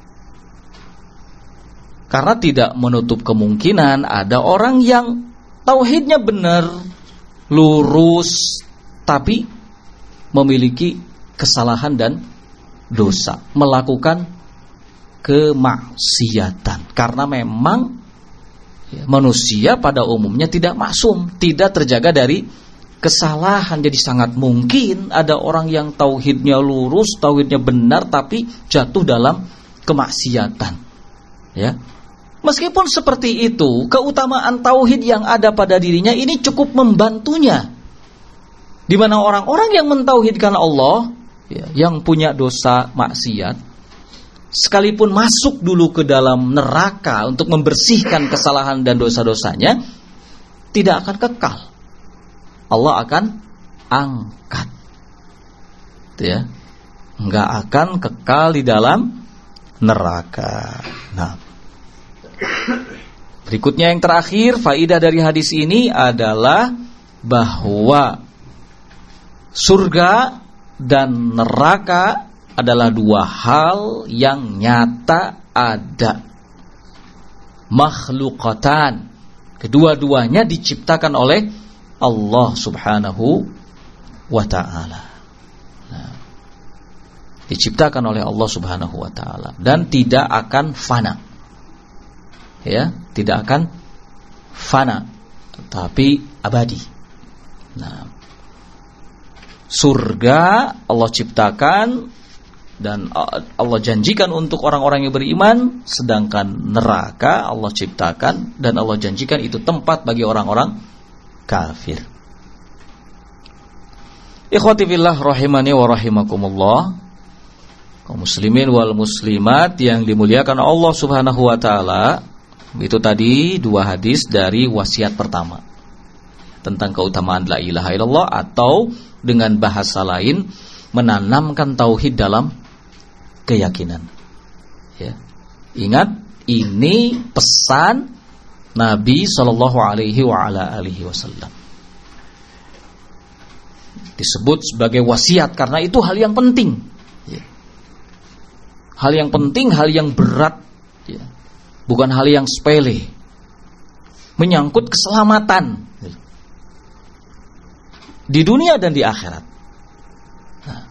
karena tidak menutup kemungkinan ada orang yang tauhidnya benar, lurus, tapi memiliki kesalahan dan dosa, melakukan kemaksiatan. Karena memang manusia pada umumnya tidak maksum, tidak terjaga dari kesalahan. Jadi sangat mungkin ada orang yang tauhidnya lurus, tauhidnya benar, tapi jatuh dalam kemaksiatan. Ya, meskipun seperti itu, keutamaan tauhid yang ada pada dirinya ini cukup membantunya. Di mana orang-orang yang mentauhidkan Allah, ya, yang punya dosa maksiat, sekalipun masuk dulu ke dalam neraka untuk membersihkan kesalahan dan dosa-dosanya, tidak akan kekal. Allah akan angkat. Ya, enggak akan kekal di dalam neraka. Nah, berikutnya yang terakhir, faidah dari hadis ini adalah bahwa surga dan neraka adalah dua hal yang nyata ada. Makhlukatan. Kedua-duanya diciptakan oleh Allah Subhanahu wa ta'ala. Nah, diciptakan oleh Allah Subhanahu wa ta'ala dan tidak akan fana. Ya, tidak akan fana, tapi abadi. Nah, surga Allah ciptakan dan Allah janjikan untuk orang-orang yang beriman, sedangkan neraka Allah ciptakan dan Allah janjikan itu tempat bagi orang-orang kafir. Ikhwati fillah rahimani wa rahimakumullah, kaum muslimin wal muslimat yang dimuliakan Allah Subhanahu wa ta'ala. Itu tadi dua hadis dari wasiat pertama tentang keutamaan la ilaha illallah, atau dengan bahasa lain menanamkan tauhid dalam keyakinan. Ya. Ingat, ini pesan Nabi sallallahu alaihi wa ala alihi wasallam. Disebut sebagai wasiat karena itu hal yang penting. Ya. Hal yang penting, hal yang berat, ya. Bukan hal yang sepele. Menyangkut keselamatan di dunia dan di akhirat. Nah.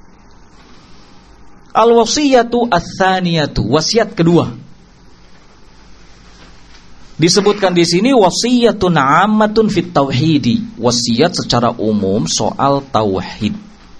Al-wasiyatu ats-tsaniyatu, wasiat kedua. Disebutkan di sini wasiyatun 'ammatun fit tauhidi, wasiat secara umum soal tauhid.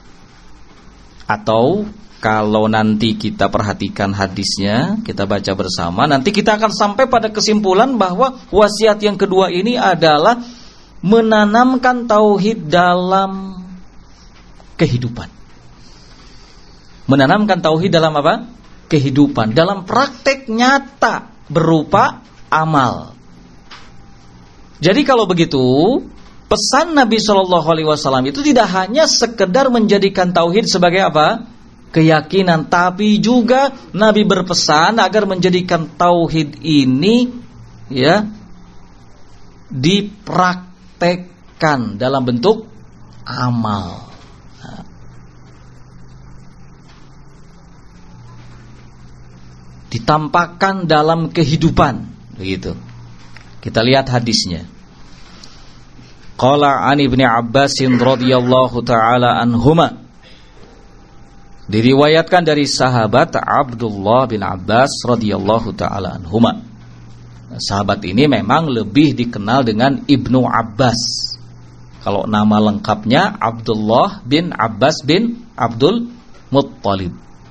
Atau kalau nanti kita perhatikan hadisnya, kita baca bersama, nanti kita akan sampai pada kesimpulan bahwa wasiat yang kedua ini adalah menanamkan tauhid dalam kehidupan. Menanamkan tauhid dalam apa? Kehidupan, dalam praktek nyata berupa amal. Jadi kalau begitu, pesan Nabi Shallallahu Alaihi Wasallam itu tidak hanya sekedar menjadikan tauhid sebagai apa? Keyakinan, tapi juga Nabi berpesan agar menjadikan tauhid ini, ya, dipraktekkan dalam bentuk amal. Nah. Ditampakkan dalam kehidupan, begitu. Kita lihat hadisnya. Qala an Ibnu Abbas radhiyallahu taala anhuma, Diriwayatkan dari sahabat Abdullah bin Abbas radhiyallahu taala anhuma. Sahabat ini memang lebih dikenal dengan Ibnu Abbas. Kalau nama lengkapnya Abdullah bin Abbas bin Abdul Muttalib,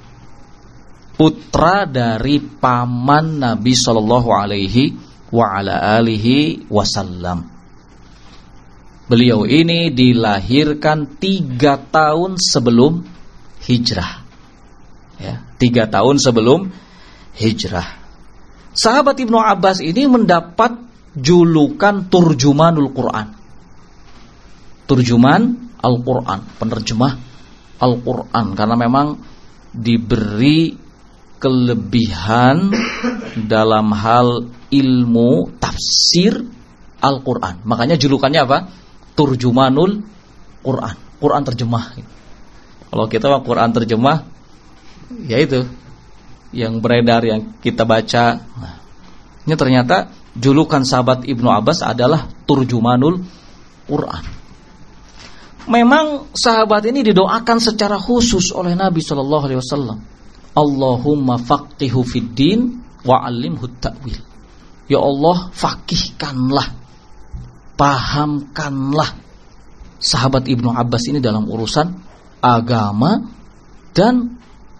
putra dari paman Nabi sallallahu alaihi wa ala alihi wasallam. Beliau ini dilahirkan 3 tahun sebelum hijrah. Ya, 3 tahun sebelum hijrah. Sahabat Ibnu Abbas ini mendapat julukan Turjumanul Quran. Turjuman Al-Quran, penerjemah Al-Quran, karena memang diberi kelebihan dalam hal ilmu tafsir Al-Quran. Makanya julukannya apa? Turjumanul Quran, Quran terjemah. Kalau kita mah Quran terjemah, ya itu yang beredar, yang kita baca. Nah, ini ternyata julukan sahabat Ibnu Abbas adalah Turjumanul Quran. Memang sahabat ini didoakan secara khusus oleh Nabi sallallahu alaihi wasallam. Allahumma faqihhu fiddin wa 'allimhu ta'wil. Ya Allah, faqihkanlah, pahamkanlah sahabat Ibnu Abbas ini dalam urusan agama, dan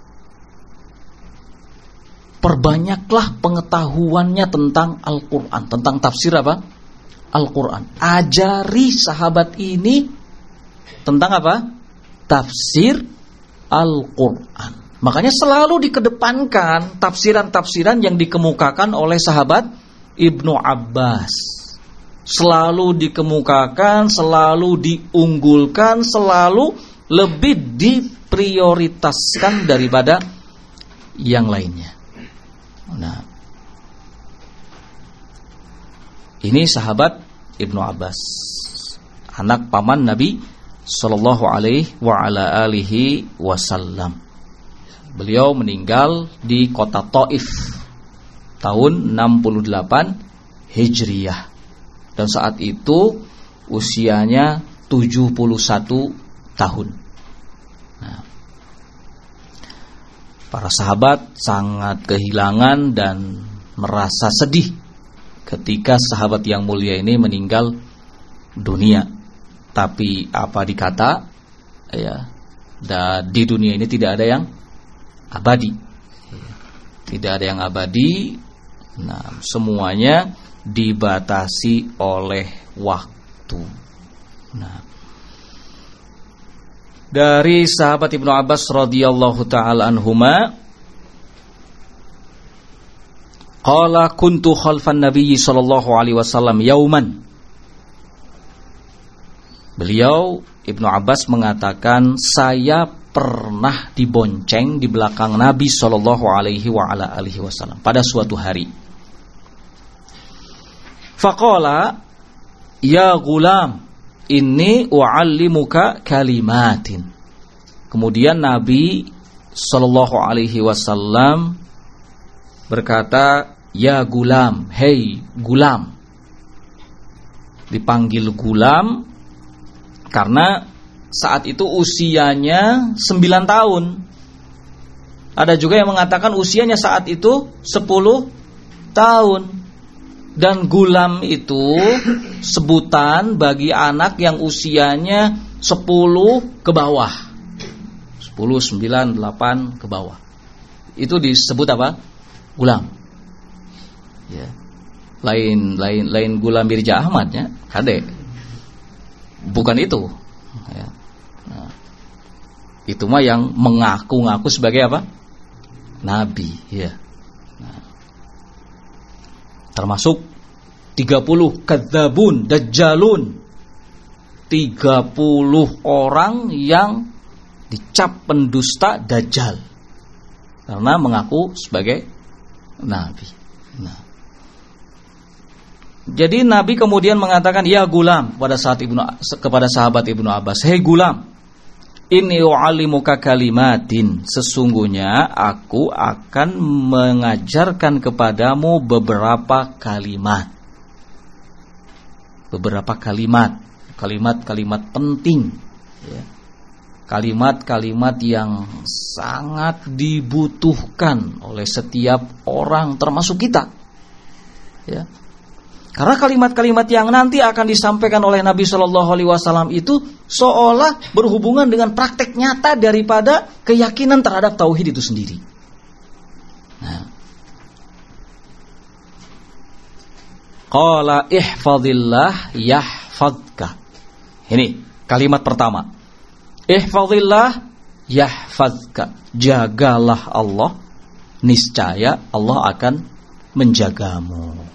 perbanyaklah pengetahuannya tentang Al-Quran, tentang tafsir apa? Al-Quran. Ajari sahabat ini tentang apa? Tafsir Al-Quran. Makanya selalu dikedepankan tafsiran-tafsiran yang dikemukakan oleh sahabat Ibnu Abbas. Selalu dikemukakan, selalu diunggulkan, selalu lebih diprioritaskan daripada yang lainnya. Nah, ini sahabat Ibnu Abbas, anak paman Nabi sallallahu alaihi wa ala alihi wasallam. Beliau meninggal di kota Taif tahun 68 Hijriyah, dan saat itu usianya 71 tahun. Nah, para sahabat sangat kehilangan dan merasa sedih ketika sahabat yang mulia ini meninggal dunia. Tapi apa dikata, ya, di dunia ini tidak ada yang abadi. Tidak ada yang abadi. Nah, semuanya dibatasi oleh waktu. Nah, dari sahabat Ibnu Abbas radhiyallahu taala anhuma, qala kuntu khalfan nabiyyi sallallahu alaihi wasallam yauman. Beliau Ibnu Abbas mengatakan, saya pernah dibonceng di belakang Nabi sallallahu alaihi wa ala alihi wasallam pada suatu hari. Faqala ya gulam inni u'allimuka kalimatin. Kemudian Nabi sallallahu alaihi wasallam berkata, ya gulam, hei gulam. Dipanggil gulam karena saat itu usianya 9 tahun. Ada juga yang mengatakan usianya saat itu 10 tahun. Dan gulam itu sebutan bagi anak yang usianya 10 ke bawah. 10, 9, 8 ke bawah. Itu disebut apa? Gulam. Ya. Lain Gulam Mirza Ahmad ya, Kadek. Bukan itu. Ya. Nah, itu mah yang mengaku-ngaku sebagai apa? Nabi, ya. Nah, termasuk 30 kadzabun, dajjalun. 30 orang yang dicap pendusta dajjal karena mengaku sebagai nabi. Nah, jadi Nabi kemudian mengatakan, ya gulam, kepada sahabat Ibnu Abbas, hei gulam, inni u'allimuka kalimatin, sesungguhnya aku akan mengajarkan kepadamu beberapa kalimat. Beberapa kalimat penting, ya. kalimat-kalimat yang sangat dibutuhkan oleh setiap orang termasuk kita. Ya. Karena kalimat-kalimat yang nanti akan disampaikan oleh Nabi Shallallahu Alaihi Wasallam itu seolah berhubungan dengan praktek nyata daripada keyakinan terhadap tauhid itu sendiri. Nah. Qala ihfazillah yahfazka. Ini kalimat pertama. Ihfazillah yahfazka. Jagalah Allah, niscaya Allah akan menjagamu.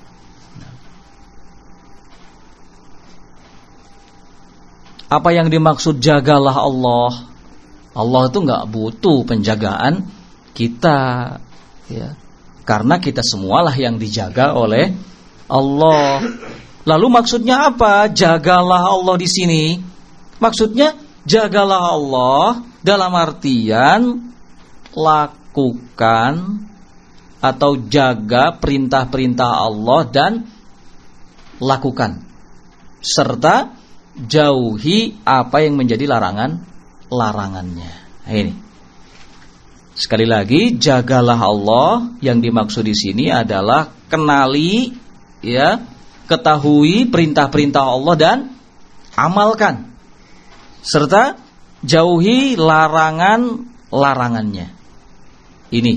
Apa yang dimaksud jagalah Allah? Allah itu gak butuh penjagaan kita, ya. Karena kita semualah yang dijaga oleh Allah. Lalu maksudnya apa? Jagalah Allah di sini. Maksudnya jagalah Allah dalam artian lakukan atau jaga perintah-perintah Allah dan lakukan, serta jauhi apa yang menjadi larangannya. Nah, ini. Sekali lagi, jagalah Allah yang dimaksud di sini adalah kenali, ya, ketahui perintah-perintah Allah dan amalkan, serta jauhi larangannya. Ini.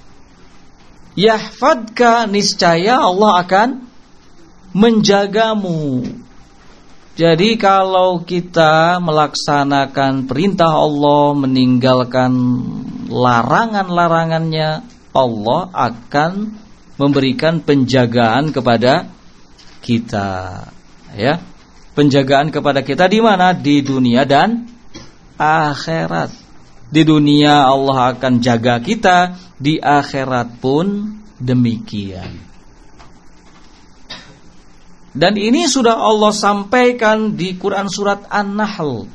Yahfadka, niscaya Allah akan menjagamu. Jadi kalau kita melaksanakan perintah Allah, meninggalkan larangan-larangannya, Allah akan memberikan penjagaan kepada kita, ya. Penjagaan kepada kita di mana? Di dunia dan akhirat. Di dunia Allah akan jaga kita, di akhirat pun demikian. Dan ini sudah Allah sampaikan di Quran surat An-Nahl.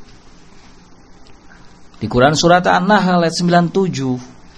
Di Quran surat An-Nahl ayat 97.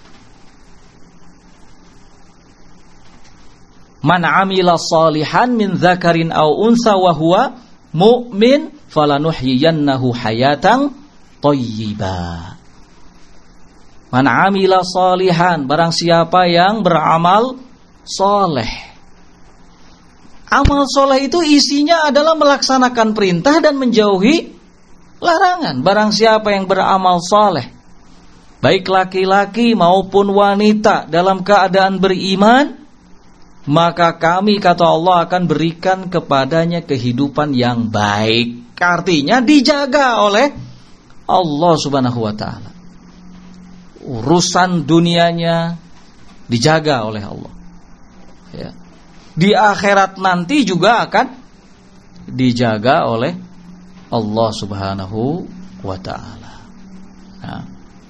Man 'amila shalihan min dzakarin aw unsa wa huwa mu'min falanuhyiyannahu hayatan thayyibah. Man 'amila shalihan, barang siapa yang beramal soleh. Amal soleh itu isinya adalah melaksanakan perintah dan menjauhi larangan. Barang siapa yang beramal soleh, baik laki-laki maupun wanita, dalam keadaan beriman, maka kami, kata Allah, akan berikan kepadanya kehidupan yang baik. Artinya dijaga oleh Allah subhanahu wa ta'ala. Urusan dunianya dijaga oleh Allah, ya. Di akhirat nanti juga akan dijaga oleh Allah subhanahu wa ta'ala. Nah.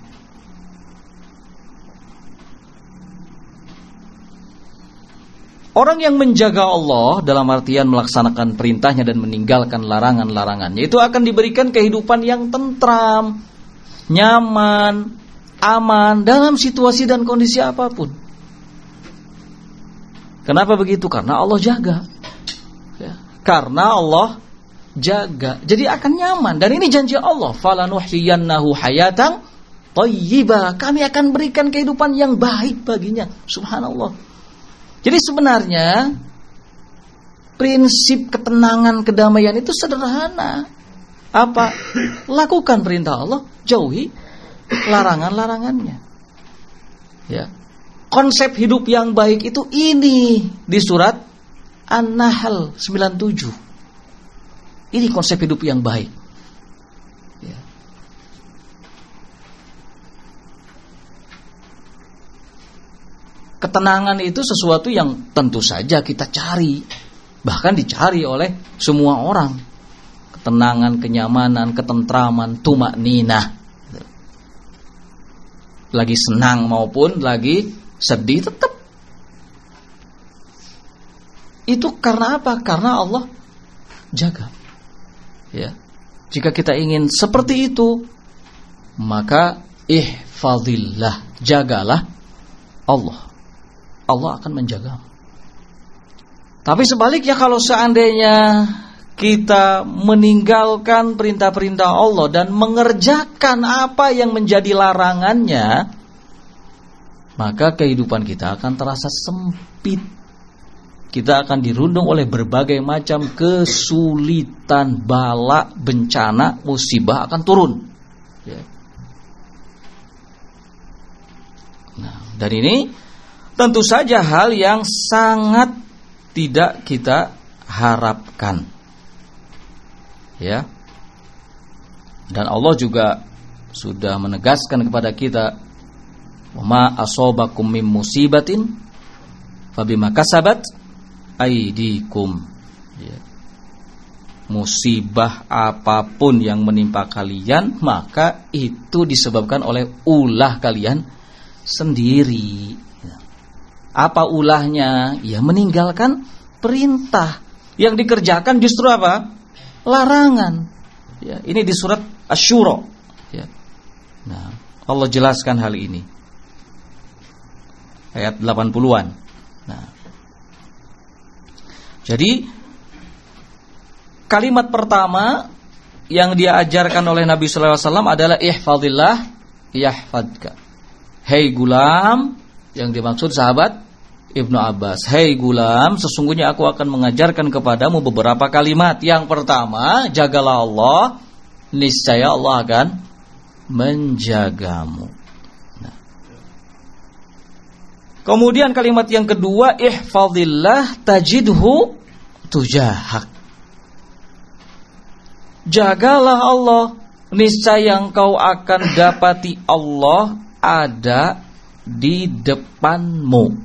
Orang yang menjaga Allah dalam artian melaksanakan perintahnya dan meninggalkan larangan-larangannya, itu akan diberikan kehidupan yang tentram, nyaman, aman dalam situasi dan kondisi apapun. Kenapa begitu? Karena Allah jaga, ya. Karena Allah jaga, jadi akan nyaman. Dan ini janji Allah, falanuhyiyannahu hayatan thayyibah. Kami akan berikan kehidupan yang baik baginya. Subhanallah. Jadi sebenarnya prinsip ketenangan, kedamaian itu sederhana. Apa? Lakukan perintah Allah, jauhi larangan-larangannya, ya. Konsep hidup yang baik itu ini di surat An-Nahl 97. Ini konsep hidup yang baik, ya. Ketenangan itu sesuatu yang tentu saja kita cari, bahkan dicari oleh semua orang. Ketenangan, kenyamanan, ketentraman, tumakninah. Lagi senang maupun lagi sedih tetap. Itu karena apa? Karena Allah jaga, ya. Jika kita ingin seperti itu, maka ihfazillah, jagalah Allah. Allah akan menjaga. Tapi sebaliknya, kalau seandainya kita meninggalkan perintah-perintah Allah dan mengerjakan apa yang menjadi larangannya, maka kehidupan kita akan terasa sempit. Kita akan dirundung oleh berbagai macam kesulitan, bala, bencana, musibah akan turun. Nah, dan ini tentu saja hal yang sangat tidak kita harapkan. Ya. Dan Allah juga sudah menegaskan kepada kita, "Wa ma asabakum min musibatin fabima kasabat aydikum." Ya. Musibah apapun yang menimpa kalian, maka itu disebabkan oleh ulah kalian sendiri. Ya. Apa ulahnya? Ya, meninggalkan perintah. Yang dikerjakan justru apa? Larangan. Ya, ini di surat Asy-Syura. Ya. Nah, Allah jelaskan hal ini. Ayat 80-an. Nah. Jadi kalimat pertama yang dia ajarkan oleh Nabi sallallahu alaihi wasallam adalah ihfazillah yahfadka. Hei gulam, yang dimaksud sahabat Ibnu Abbas. Hei gulam, sesungguhnya aku akan mengajarkan kepadamu beberapa kalimat. Yang pertama, jagalah Allah, niscaya Allah akan menjagamu. Nah. Kemudian kalimat yang kedua, ihfazillah tajidhu tujahak. Jagalah Allah, niscaya engkau akan dapati Allah ada di depanmu.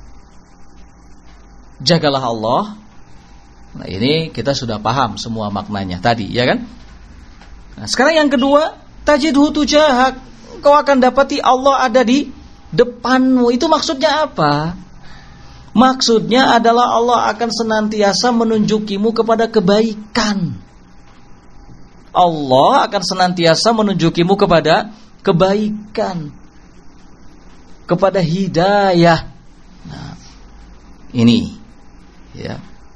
Jagalah Allah. Nah, ini kita sudah paham semua maknanya tadi, ya kan? Nah, sekarang yang kedua, tajidhu tujahak. Engkau akan dapati Allah ada di depanmu. Itu maksudnya apa? Maksudnya adalah Allah akan senantiasa menunjukimu kepada kebaikan. Allah akan senantiasa menunjukimu kepada kebaikan, kepada hidayah. Nah, ini ya.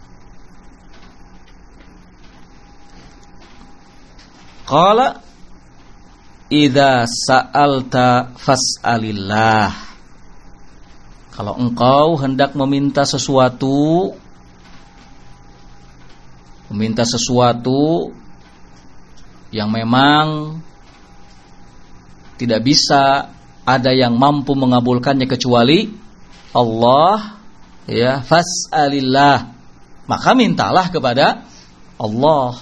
Qala idza sa'alta fas'alillah. Kalau engkau hendak meminta sesuatu yang memang tidak bisa ada yang mampu mengabulkannya kecuali Allah, ya, fas'alillah, maka mintalah kepada Allah.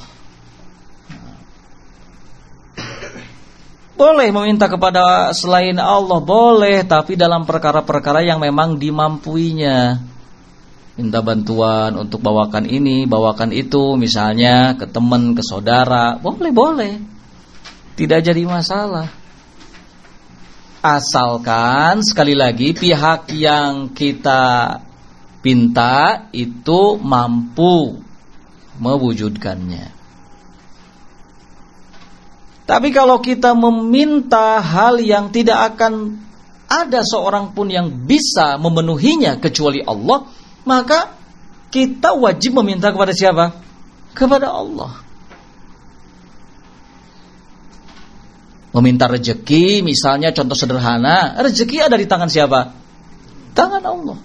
Boleh meminta kepada selain Allah, boleh, tapi dalam perkara-perkara yang memang dimampuinya. Minta bantuan untuk bawakan ini, bawakan itu, misalnya ke teman, ke saudara, boleh. Tidak jadi masalah. Asalkan sekali lagi pihak yang kita pinta itu mampu mewujudkannya. Tapi kalau kita meminta hal yang tidak akan ada seorang pun yang bisa memenuhinya kecuali Allah, maka kita wajib meminta kepada siapa? Kepada Allah. Meminta rezeki, misalnya contoh sederhana, rezeki ada di tangan siapa? Tangan Allah.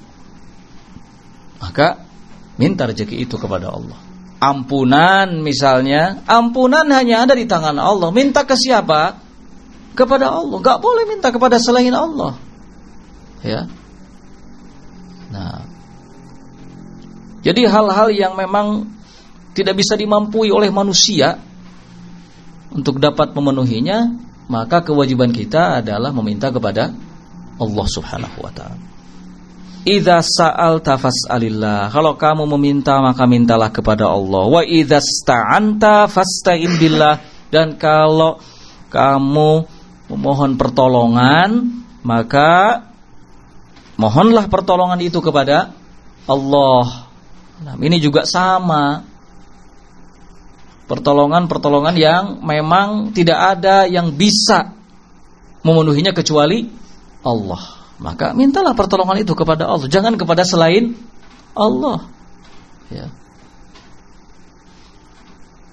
Maka minta rezeki itu kepada Allah. Ampunan misalnya, ampunan hanya ada di tangan Allah. Minta ke siapa? Kepada Allah. Gak boleh minta kepada selain Allah. Ya. Nah, jadi hal-hal yang memang tidak bisa dimampui oleh manusia untuk dapat memenuhinya, maka kewajiban kita adalah meminta kepada Allah Subhanahu wa ta'ala. Idza sa'alta fas'alillah. Kalau kamu meminta, maka mintalah kepada Allah. Wa idza sta'anta fasta'in billah. Dan kalau kamu memohon pertolongan, maka mohonlah pertolongan itu kepada Allah. Nah, ini juga sama. Pertolongan-pertolongan yang memang tidak ada yang bisa memenuhinya kecuali Allah. Maka mintalah pertolongan itu kepada Allah, jangan kepada selain Allah. Ya.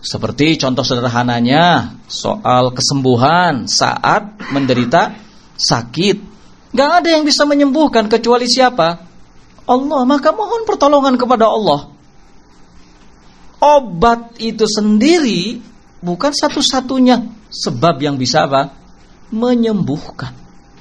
Seperti contoh sederhananya soal kesembuhan saat menderita sakit. Gak ada yang bisa menyembuhkan kecuali siapa? Allah. Maka mohon pertolongan kepada Allah. Obat itu sendiri bukan satu-satunya sebab yang bisa apa? Menyembuhkan.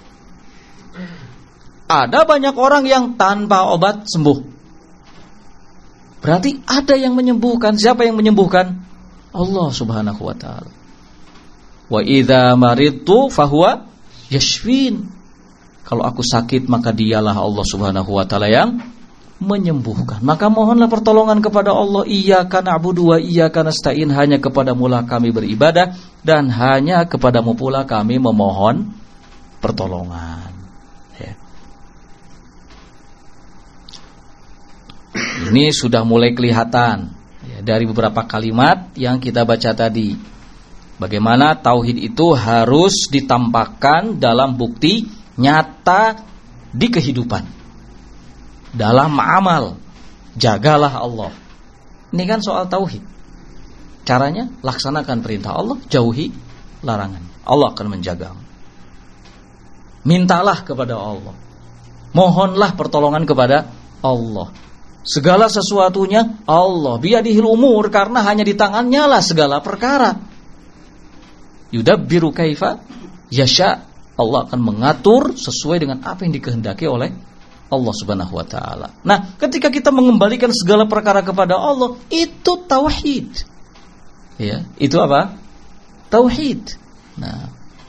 Ada banyak orang yang tanpa obat sembuh. Berarti ada yang menyembuhkan. Siapa yang menyembuhkan? Allah subhanahu wa ta'ala. Wa idza maridtu fahuwa yashfin. Kalau aku sakit maka dialah Allah subhanahu wa ta'ala yang menyembuhkan. Maka mohonlah pertolongan kepada Allah. Iyyaka na'budu wa iyyaka nasta'in. Hanya kepadamu lah kami beribadah dan hanya kepadamu pula kami memohon pertolongan. Ya. Ini sudah mulai kelihatan dari beberapa kalimat yang kita baca tadi. Bagaimana tauhid itu harus ditampakkan dalam bukti nyata di kehidupan. Dalam amal, jagalah Allah. Ini kan soal tauhid. Caranya laksanakan perintah Allah, jauhi larangan. Allah akan menjagamu. Mintalah kepada Allah. Mohonlah pertolongan kepada Allah. Segala sesuatunya Allah, biyadihil umur, karena hanya di tangannya lah segala perkara. Yudabbiru kaifa yasha. Allah akan mengatur sesuai dengan apa yang dikehendaki oleh Allah subhanahu wa ta'ala. Nah, ketika kita mengembalikan segala perkara kepada Allah, itu tauhid. Ya, itu apa? Tauhid. Nah,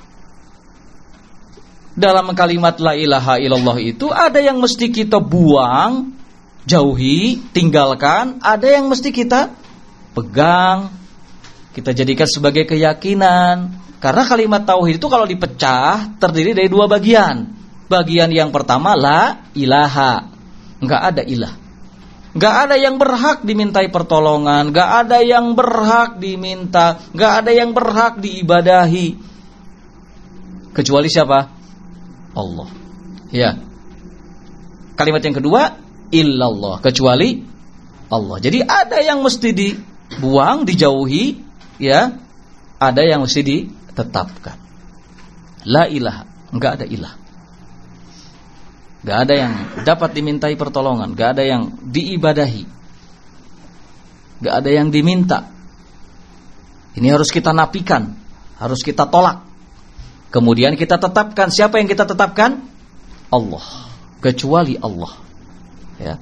dalam kalimat la ilaha illallah itu ada yang mesti kita buang, jauhi, tinggalkan. Ada yang mesti kita pegang, kita jadikan sebagai keyakinan. Karena kalimat tauhid itu kalau dipecah terdiri dari dua bagian. Bagian yang pertama la ilaha, enggak ada ilah, enggak ada yang berhak dimintai pertolongan, enggak ada yang berhak diminta, enggak ada yang berhak diibadahi kecuali siapa? Allah. Ya. Kalimat yang kedua illallah, kecuali Allah. Jadi ada yang mesti dibuang, dijauhi, ya. Ada yang mesti ditetapkan. La ilaha, enggak ada ilah. Enggak ada yang dapat dimintai pertolongan, enggak ada yang diibadahi. Enggak ada yang diminta. Ini harus kita nafikan, harus kita tolak. Kemudian kita tetapkan, siapa yang kita tetapkan? Allah, kecuali Allah. Ya.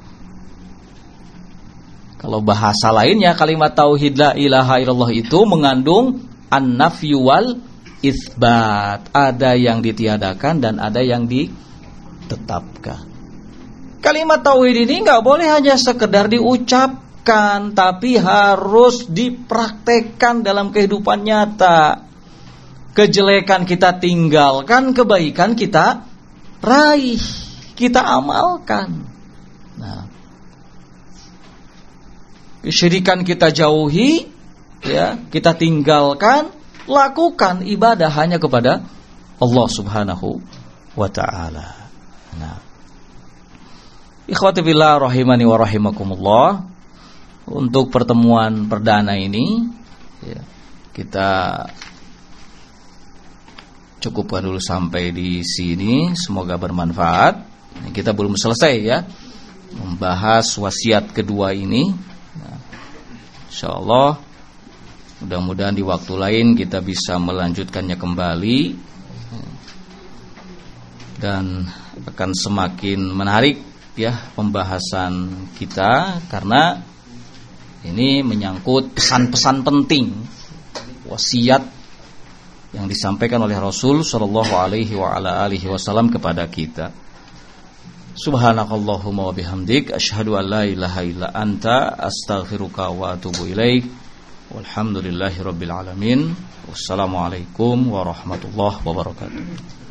Kalau bahasa lainnya kalimat tauhid la ilaha illallah itu mengandung an-nafyu wal itsbat. Ada yang ditiadakan dan ada yang ditetapkan. Kalimat tauhid ini enggak boleh hanya sekedar diucapkan, tapi harus dipraktekkan dalam kehidupan nyata. Kejelekan kita tinggalkan, kebaikan kita raih, kita amalkan. Nah, kesyirikan kita jauhi, ya, kita tinggalkan, lakukan ibadah hanya kepada Allah subhanahu wa ta'ala. Nah, ikhwati billah rahimani wa rahimakumullah, untuk pertemuan perdana ini, ya, kita cukupkan dulu sampai di sini. Semoga bermanfaat. Kita belum selesai ya membahas wasiat kedua ini. Nah, insyaallah mudah-mudahan di waktu lain kita bisa melanjutkannya kembali dan akan semakin menarik ya pembahasan kita, karena ini menyangkut pesan-pesan penting, wasiat yang disampaikan oleh Rasul sallallahu alaihi wa ala alihi wasallam kepada kita. Subhanakallahumma wa bihamdik asyhadu an la ilaha illa anta astaghfiruka wa atubu ilaik. Walhamdulillahirabbil alamin. Wassalamualaikum warahmatullahi wabarakatuh.